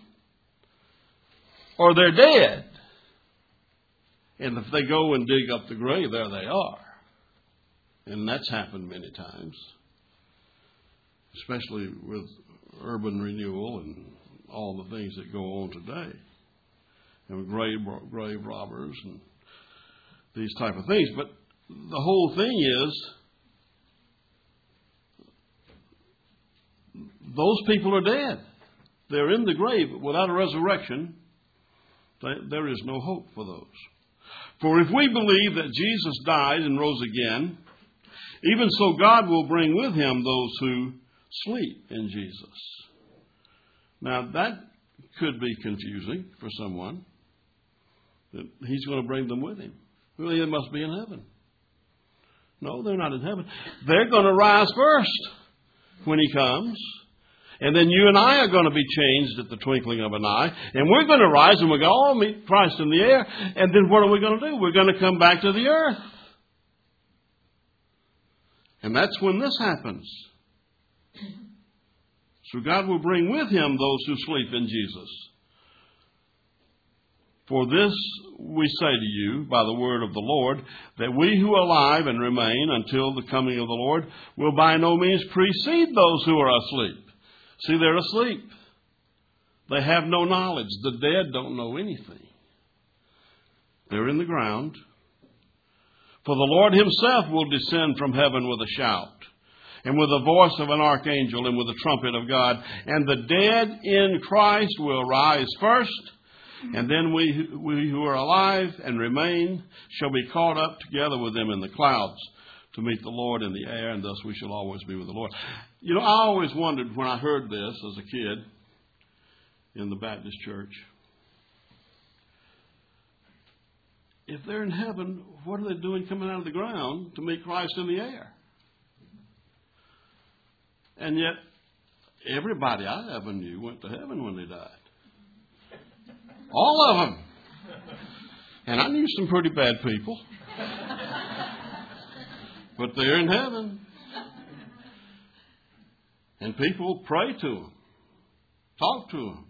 or they're dead. And if they go and dig up the grave, there they are. And that's happened many times, especially with urban renewal and all the things that go on today, and grave, grave robbers and these type of things. But the whole thing is, those people are dead. They're in the grave. Without a resurrection, there is no hope for those. For if we believe that Jesus died and rose again, even so God will bring with Him those who sleep in Jesus. Now that could be confusing for someone, that He's going to bring them with Him. Well, they must be in heaven. No, they're not in heaven. They're going to rise first when He comes. And then you and I are going to be changed at the twinkling of an eye. And we're going to rise and we're going to all meet Christ in the air. And then what are we going to do? We're going to come back to the earth. And that's when this happens. So God will bring with Him those who sleep in Jesus. For this we say to you by the word of the Lord, that we who are alive and remain until the coming of the Lord will by no means precede those who are asleep. See, they're asleep. They have no knowledge. The dead don't know anything. They're in the ground. For the Lord Himself will descend from heaven with a shout, and with the voice of an archangel, and with the trumpet of God. And the dead in Christ will rise first, and then we, we who are alive and remain shall be caught up together with them in the clouds to meet the Lord in the air, and thus we shall always be with the Lord. You know, I always wondered when I heard this as a kid in the Baptist church, if they're in heaven, what are they doing coming out of the ground to meet Christ in the air? And yet, everybody I ever knew went to heaven when they died. All of them. And I knew some pretty bad people. But they're in heaven. And people pray to them. Talk to them.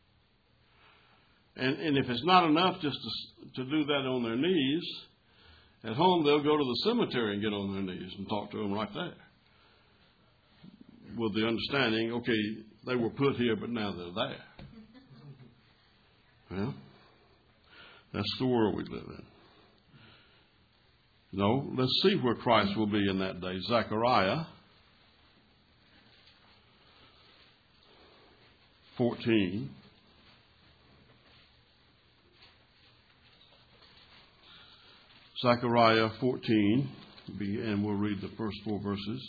And, and if it's not enough just to, to do that on their knees, at home they'll go to the cemetery and get on their knees and talk to them right there. With the understanding, okay, they were put here, but now they're there. Well, that's the world we live in. No, let's see where Christ will be in that day. Zechariah fourteen. Zechariah fourteen, and we'll read the first four verses.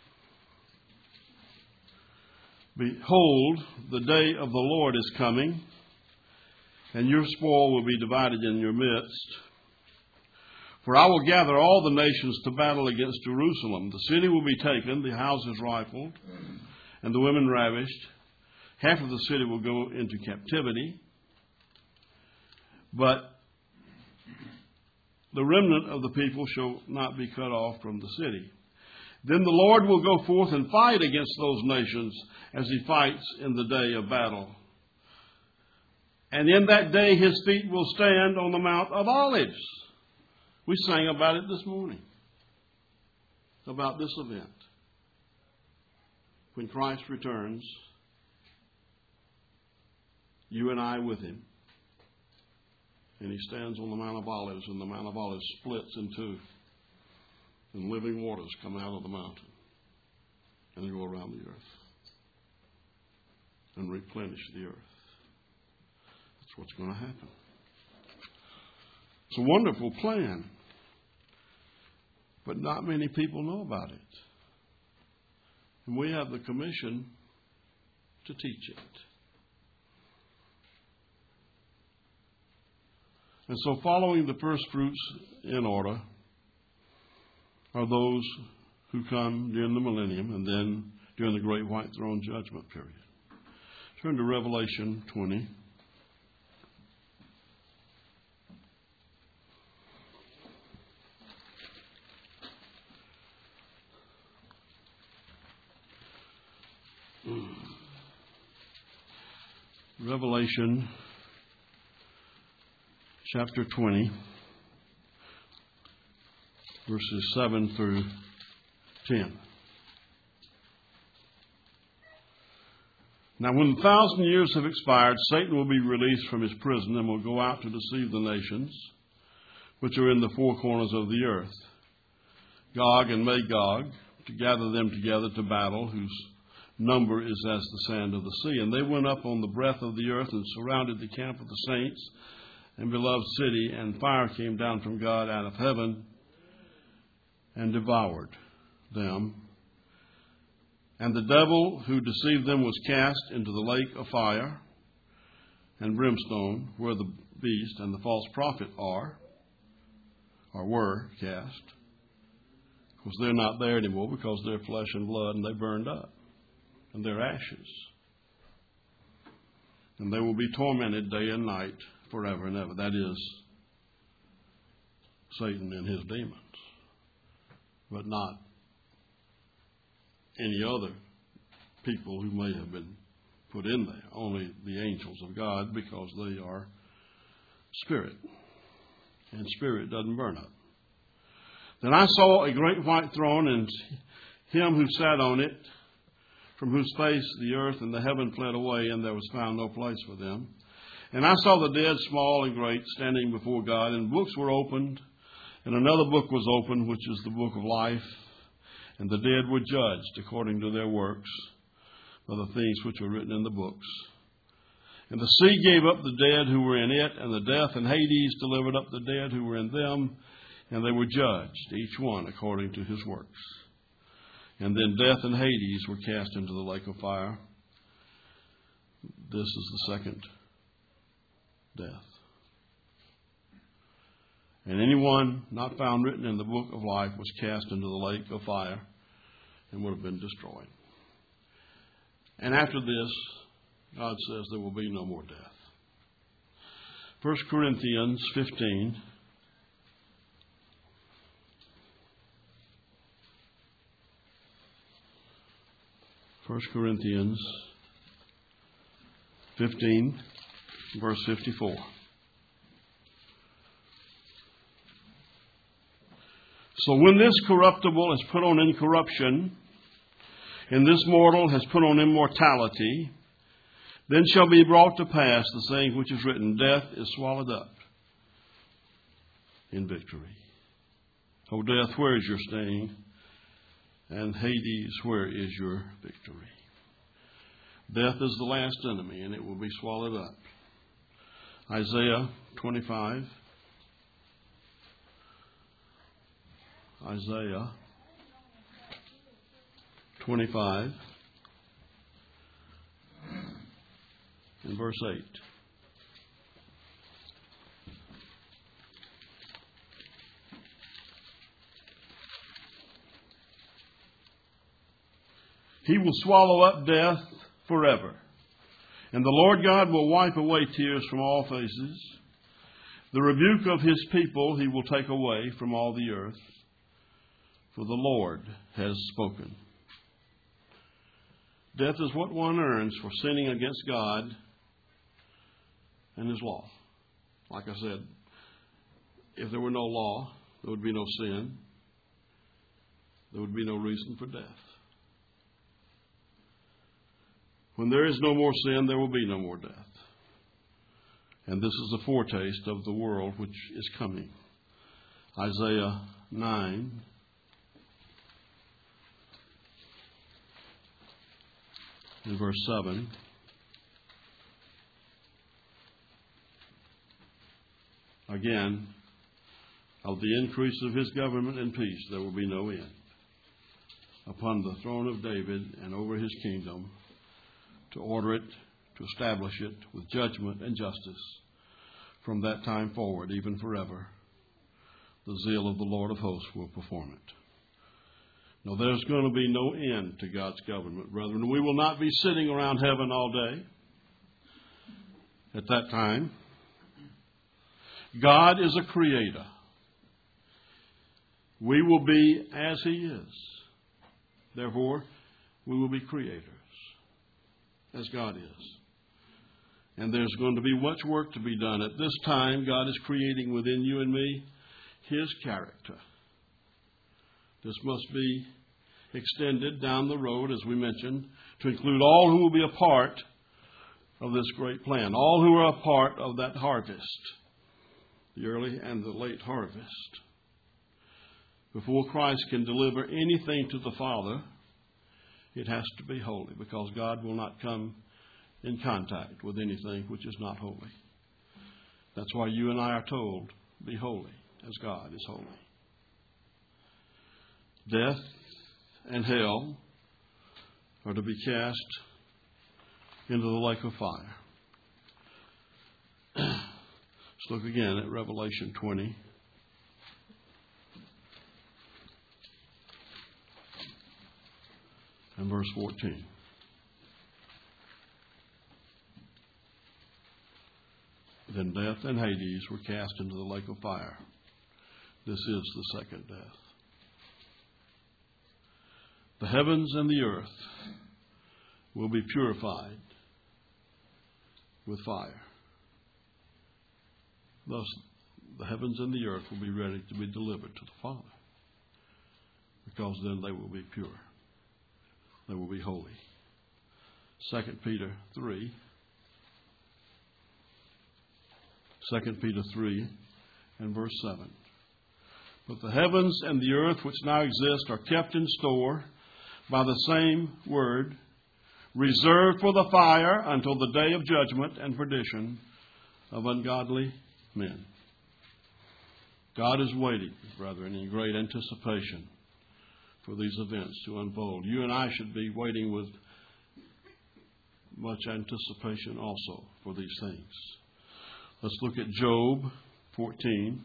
Behold, the day of the Lord is coming, and your spoil will be divided in your midst. For I will gather all the nations to battle against Jerusalem. The city will be taken, the houses rifled, and the women ravished. Half of the city will go into captivity, but the remnant of the people shall not be cut off from the city. Then the Lord will go forth and fight against those nations as he fights in the day of battle. And in that day his feet will stand on the Mount of Olives. We sang about it this morning, about this event. When Christ returns, you and I with him, and he stands on the Mount of Olives, and the Mount of Olives splits in two, and living waters come out of the mountain and go around the earth and replenish the earth. That's what's going to happen. It's a wonderful plan, but not many people know about it. And we have the commission to teach it. And so following the first fruits in order are those who come during the millennium and then during the great white throne judgment period. Turn to Revelation twenty. Revelation chapter twenty, verses seven through ten. Now, when the thousand years have expired, Satan will be released from his prison and will go out to deceive the nations which are in the four corners of the earth, Gog and Magog, to gather them together to battle, whose number is as the sand of the sea. And they went up on the breadth of the earth and surrounded the camp of the saints and beloved city, and fire came down from God out of heaven and devoured them. And the devil who deceived them was cast into the lake of fire and brimstone, where the beast and the false prophet are, or were cast. Of course, they're not there anymore because they're flesh and blood, and they burned up, and they're ashes. And they will be tormented day and night forever and ever. That is Satan and his demons, but not any other people who may have been put in there. Only the angels of God, because they are spirit, and spirit doesn't burn up. Then I saw a great white throne, and him who sat on it, from whose face the earth and the heaven fled away, and there was found no place for them. And I saw the dead, small and great, standing before God, and books were opened, and another book was opened, which is the book of life. And the dead were judged according to their works by the things which were written in the books. And the sea gave up the dead who were in it, and the death and Hades delivered up the dead who were in them, and they were judged, each one according to his works. And then death and Hades were cast into the lake of fire. This is the second death. And anyone not found written in the book of life was cast into the lake of fire and would have been destroyed. And after this, God says there will be no more death. First Corinthians fifteen. First Corinthians fifteen, verse fifty-four. So when this corruptible is put on incorruption, and this mortal has put on immortality, then shall be brought to pass the saying which is written, death is swallowed up in victory. O death, where is your sting? And Hades, where is your victory? Death is the last enemy, and it will be swallowed up. Isaiah twenty-five. Isaiah twenty-five and verse eight. He will swallow up death forever, and the Lord God will wipe away tears from all faces. The rebuke of his people he will take away from all the earth, for the Lord has spoken. Death is what one earns for sinning against God and his law. Like I said, if there were no law, there would be no sin. There would be no reason for death. When there is no more sin, there will be no more death. And this is a foretaste of the world which is coming. Isaiah nine. In verse seven. Again, of the increase of his government and peace there will be no end, upon the throne of David and over his kingdom, to order it, to establish it with judgment and justice from that time forward, even forever. The zeal of the Lord of hosts will perform it. No, there's going to be no end to God's government, brethren. We will not be sitting around heaven all day at that time. God is a creator. We will be as he is. Therefore, we will be creators, as God is. And there's going to be much work to be done. At this time, God is creating within you and me his character. This must be extended down the road, as we mentioned, to include all who will be a part of this great plan, all who are a part of that harvest, the early and the late harvest. Before Christ can deliver anything to the Father, it has to be holy, because God will not come in contact with anything which is not holy. That's why you and I are told, be holy as God is holy. Death and hell are to be cast into the lake of fire. Let's look again at Revelation twenty. And verse fourteen. Then death and Hades were cast into the lake of fire. This is the second death. The heavens and the earth will be purified with fire. Thus, the heavens and the earth will be ready to be delivered to the Father, because then they will be pure. They will be holy. Second Peter three. Second Peter three and verse seven. But the heavens and the earth which now exist are kept in store by the same word, reserved for the fire until the day of judgment and perdition of ungodly men. God is waiting, brethren, in great anticipation for these events to unfold. You and I should be waiting with much anticipation also for these things. Let's look at Job fourteen.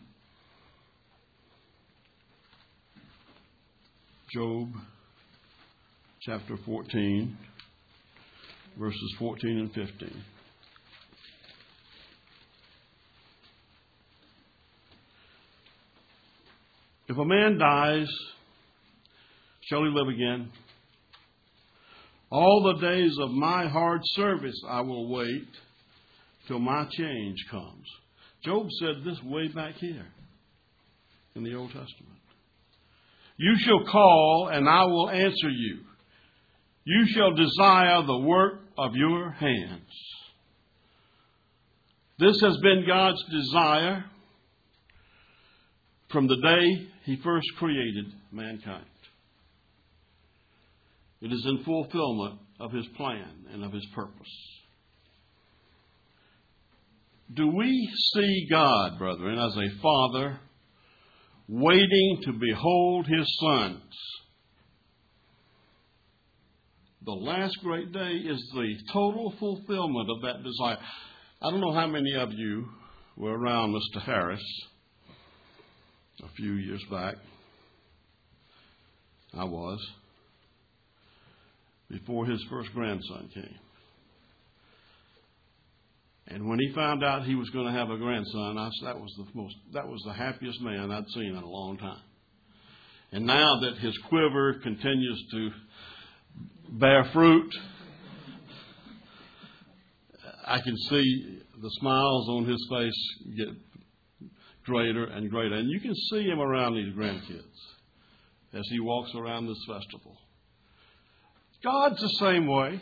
Job chapter fourteen, verses fourteen and fifteen. If a man dies, shall he live again? All the days of my hard service I will wait till my change comes. Job said this way back here in the Old Testament. You shall call, and I will answer you. You shall desire the work of your hands. This has been God's desire from the day He first created mankind. It is in fulfillment of His plan and of His purpose. Do we see God, brethren, as a father waiting to behold His sons? The last great day is the total fulfillment of that desire. I don't know how many of you were around Mister Harris a few years back. I was. Before his first grandson came. And when he found out he was going to have a grandson, I, that was the most, that was the happiest man I'd seen in a long time. And now that his quiver continues to bear fruit, I can see the smiles on his face get greater and greater. And you can see him around these grandkids as he walks around this festival. God's the same way.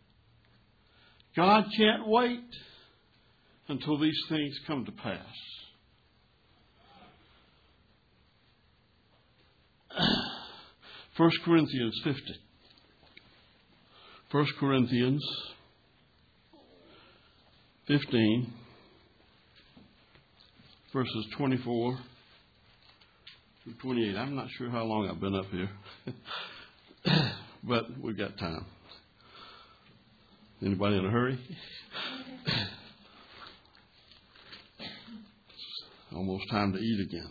God can't wait until these things come to pass. First Corinthians fifty. First Corinthians fifteen, verses twenty-four through twenty-eight. I'm not sure how long I've been up here. But we've got time. Anybody in a hurry? It's almost time to eat again.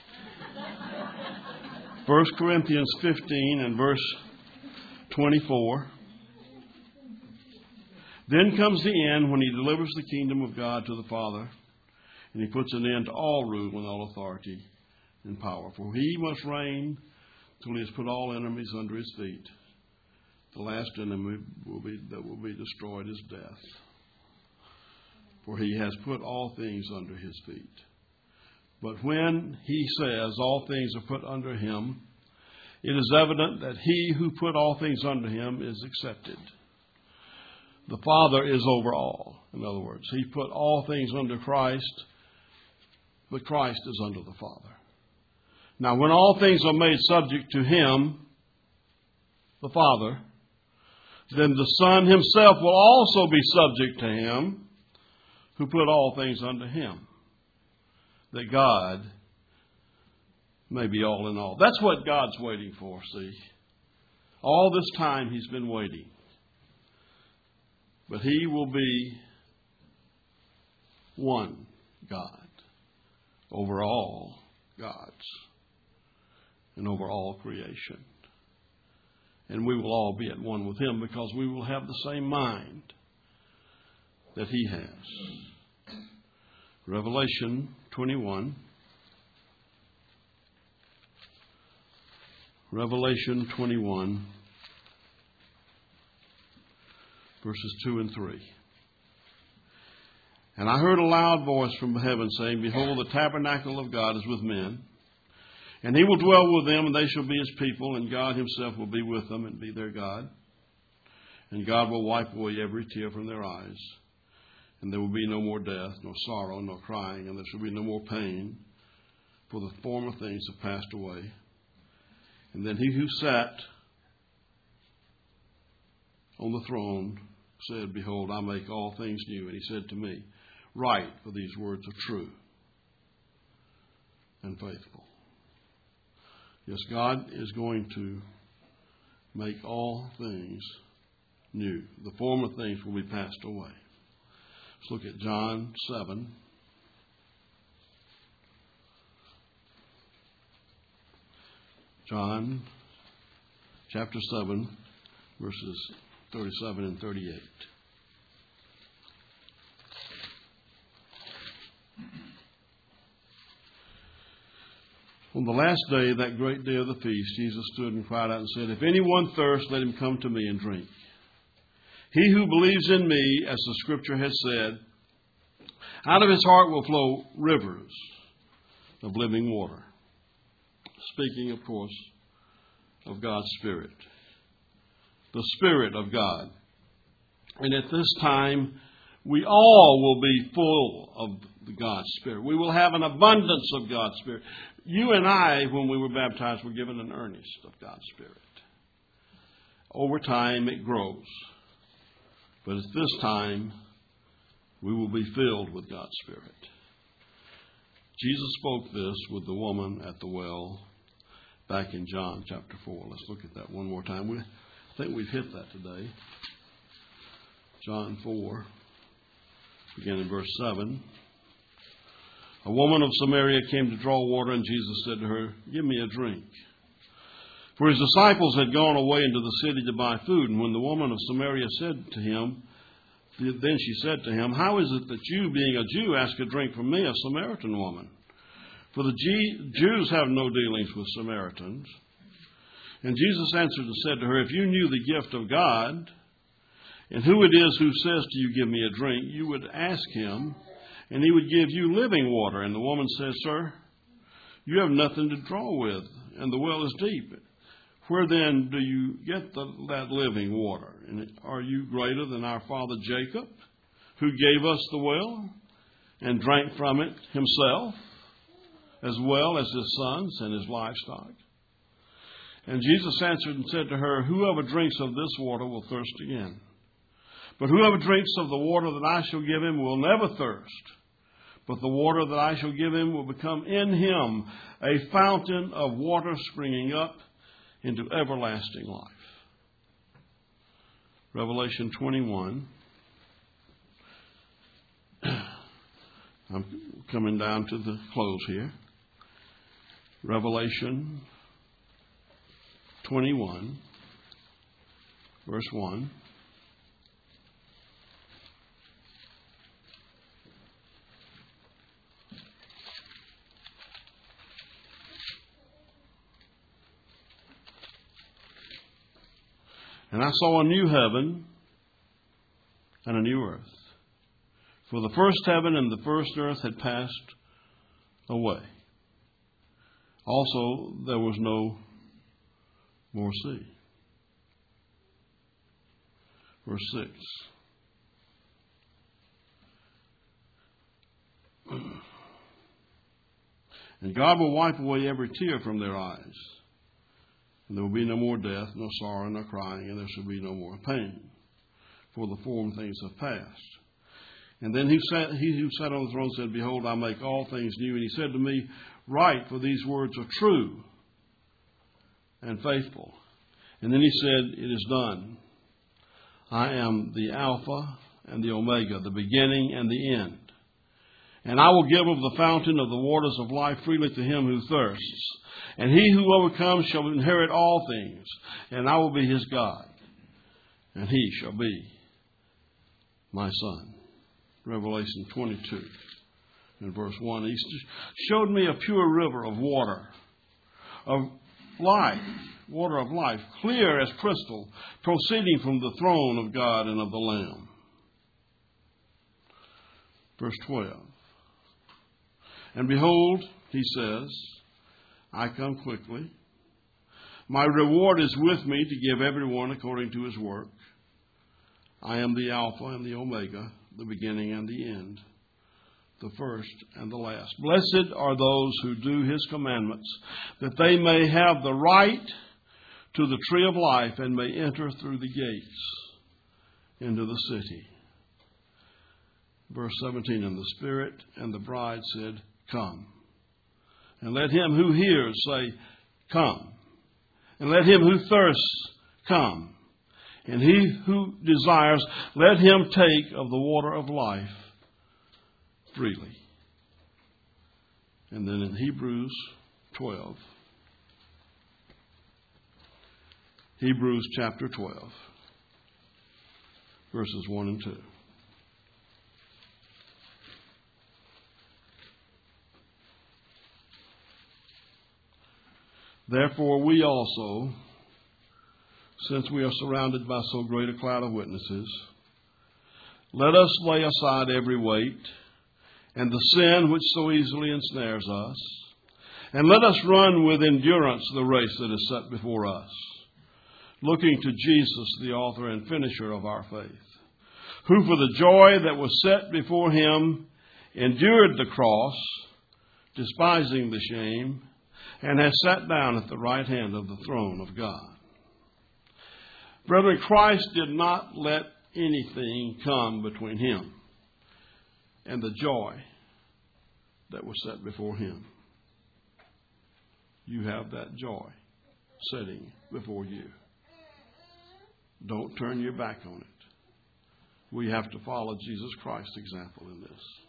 First Corinthians fifteen and verse twenty-four. Then comes the end when He delivers the kingdom of God to the Father, and He puts an end to all rule and all authority and power. For He must reign till He has put all enemies under His feet. The last enemy will be, that will be destroyed is death. For He has put all things under His feet. But when He says all things are put under Him, it is evident that He who put all things under Him is accepted. The Father is over all. In other words, He put all things under Christ, but Christ is under the Father. Now, when all things are made subject to Him, the Father, then the Son Himself will also be subject to Him who put all things under Him, that God may be all in all. That's what God's waiting for, see. All this time He's been waiting. But He will be one God over all gods and over all creation. And we will all be at one with Him because we will have the same mind that He has. Revelation twenty-one. Revelation twenty-one, verses two and three. And I heard a loud voice from heaven saying, Behold, the tabernacle of God is with men, and He will dwell with them, and they shall be His people, and God Himself will be with them and be their God. And God will wipe away every tear from their eyes. And there will be no more death, nor sorrow, nor crying, and there shall be no more pain, for the former things have passed away. And then he who sat on the throne said, Behold, I make all things new. And he said to me, Write, for these words are true and faithful. Yes, God is going to make all things new. The former things will be passed away. Let's look at John seven. John chapter seven, verses thirty-seven and thirty-eight. On the last day, that great day of the feast, Jesus stood and cried out and said, If anyone thirst, let him come to me and drink. He who believes in me, as the Scripture has said, out of his heart will flow rivers of living water. Speaking, of course, of God's Spirit. The Spirit of God. And at this time, we all will be full of God's Spirit. We will have an abundance of God's Spirit. You and I, when we were baptized, were given an earnest of God's Spirit. Over time, it grows. But at this time, we will be filled with God's Spirit. Jesus spoke this with the woman at the well back in John chapter four. Let's look at that one more time. We, I think we've hit that today. John four, beginning in verse seven. A woman of Samaria came to draw water, and Jesus said to her, Give me a drink. For his disciples had gone away into the city to buy food. And when the woman of Samaria said to him, then she said to him, How is it that you, being a Jew, ask a drink from me, a Samaritan woman? For the G- Jews have no dealings with Samaritans. And Jesus answered and said to her, If you knew the gift of God, and who it is who says to you, Give me a drink, you would ask him, and he would give you living water. And the woman says, Sir, you have nothing to draw with, and the well is deep. Where then do you get the, that living water? And are you greater than our father Jacob, who gave us the well and drank from it himself, as well as his sons and his livestock? And Jesus answered and said to her, Whoever drinks of this water will thirst again. But whoever drinks of the water that I shall give him will never thirst. But the water that I shall give him will become in him a fountain of water springing up into everlasting life. Revelation twenty-one. I'm coming down to the close here. Revelation twenty-one, verse one. And I saw a new heaven and a new earth. For the first heaven and the first earth had passed away. Also, there was no more sea. Verse six. And God will wipe away every tear from their eyes. And there will be no more death, no sorrow, no crying, and there shall be no more pain. For the former things have passed. And then he, sat, he who sat on the throne said, Behold, I make all things new. And he said to me, Write, for these words are true and faithful. And then he said, It is done. I am the Alpha and the Omega, the beginning and the end. And I will give of the fountain of the waters of life freely to him who thirsts. And he who overcomes shall inherit all things, and I will be his God, and he shall be my son. Revelation twenty-two, in verse one. He showed me a pure river of water, of life, water of life, clear as crystal, proceeding from the throne of God and of the Lamb. Verse twelve. And behold, he says, I come quickly. My reward is with me to give everyone according to his work. I am the Alpha and the Omega, the beginning and the end. the first and the last. Blessed are those who do His commandments, that they may have the right to the tree of life and may enter through the gates into the city. Verse seventeen, and the Spirit and the bride said, come. And let him who hears say, come. And let him who thirsts come. And he who desires, let him take of the water of life freely. And then in Hebrews twelve, Hebrews chapter twelve, verses one and two. Therefore we also, since we are surrounded by so great a cloud of witnesses, let us lay aside every weight and the sin which so easily ensnares us, and let us run with endurance the race that is set before us, looking to Jesus, the author and finisher of our faith, who for the joy that was set before Him endured the cross, despising the shame, and has sat down at the right hand of the throne of God. Brethren, Christ did not let anything come between Him and the joy that was set before Him. You have that joy sitting before you. Don't turn your back on it. We have to follow Jesus Christ's example in this.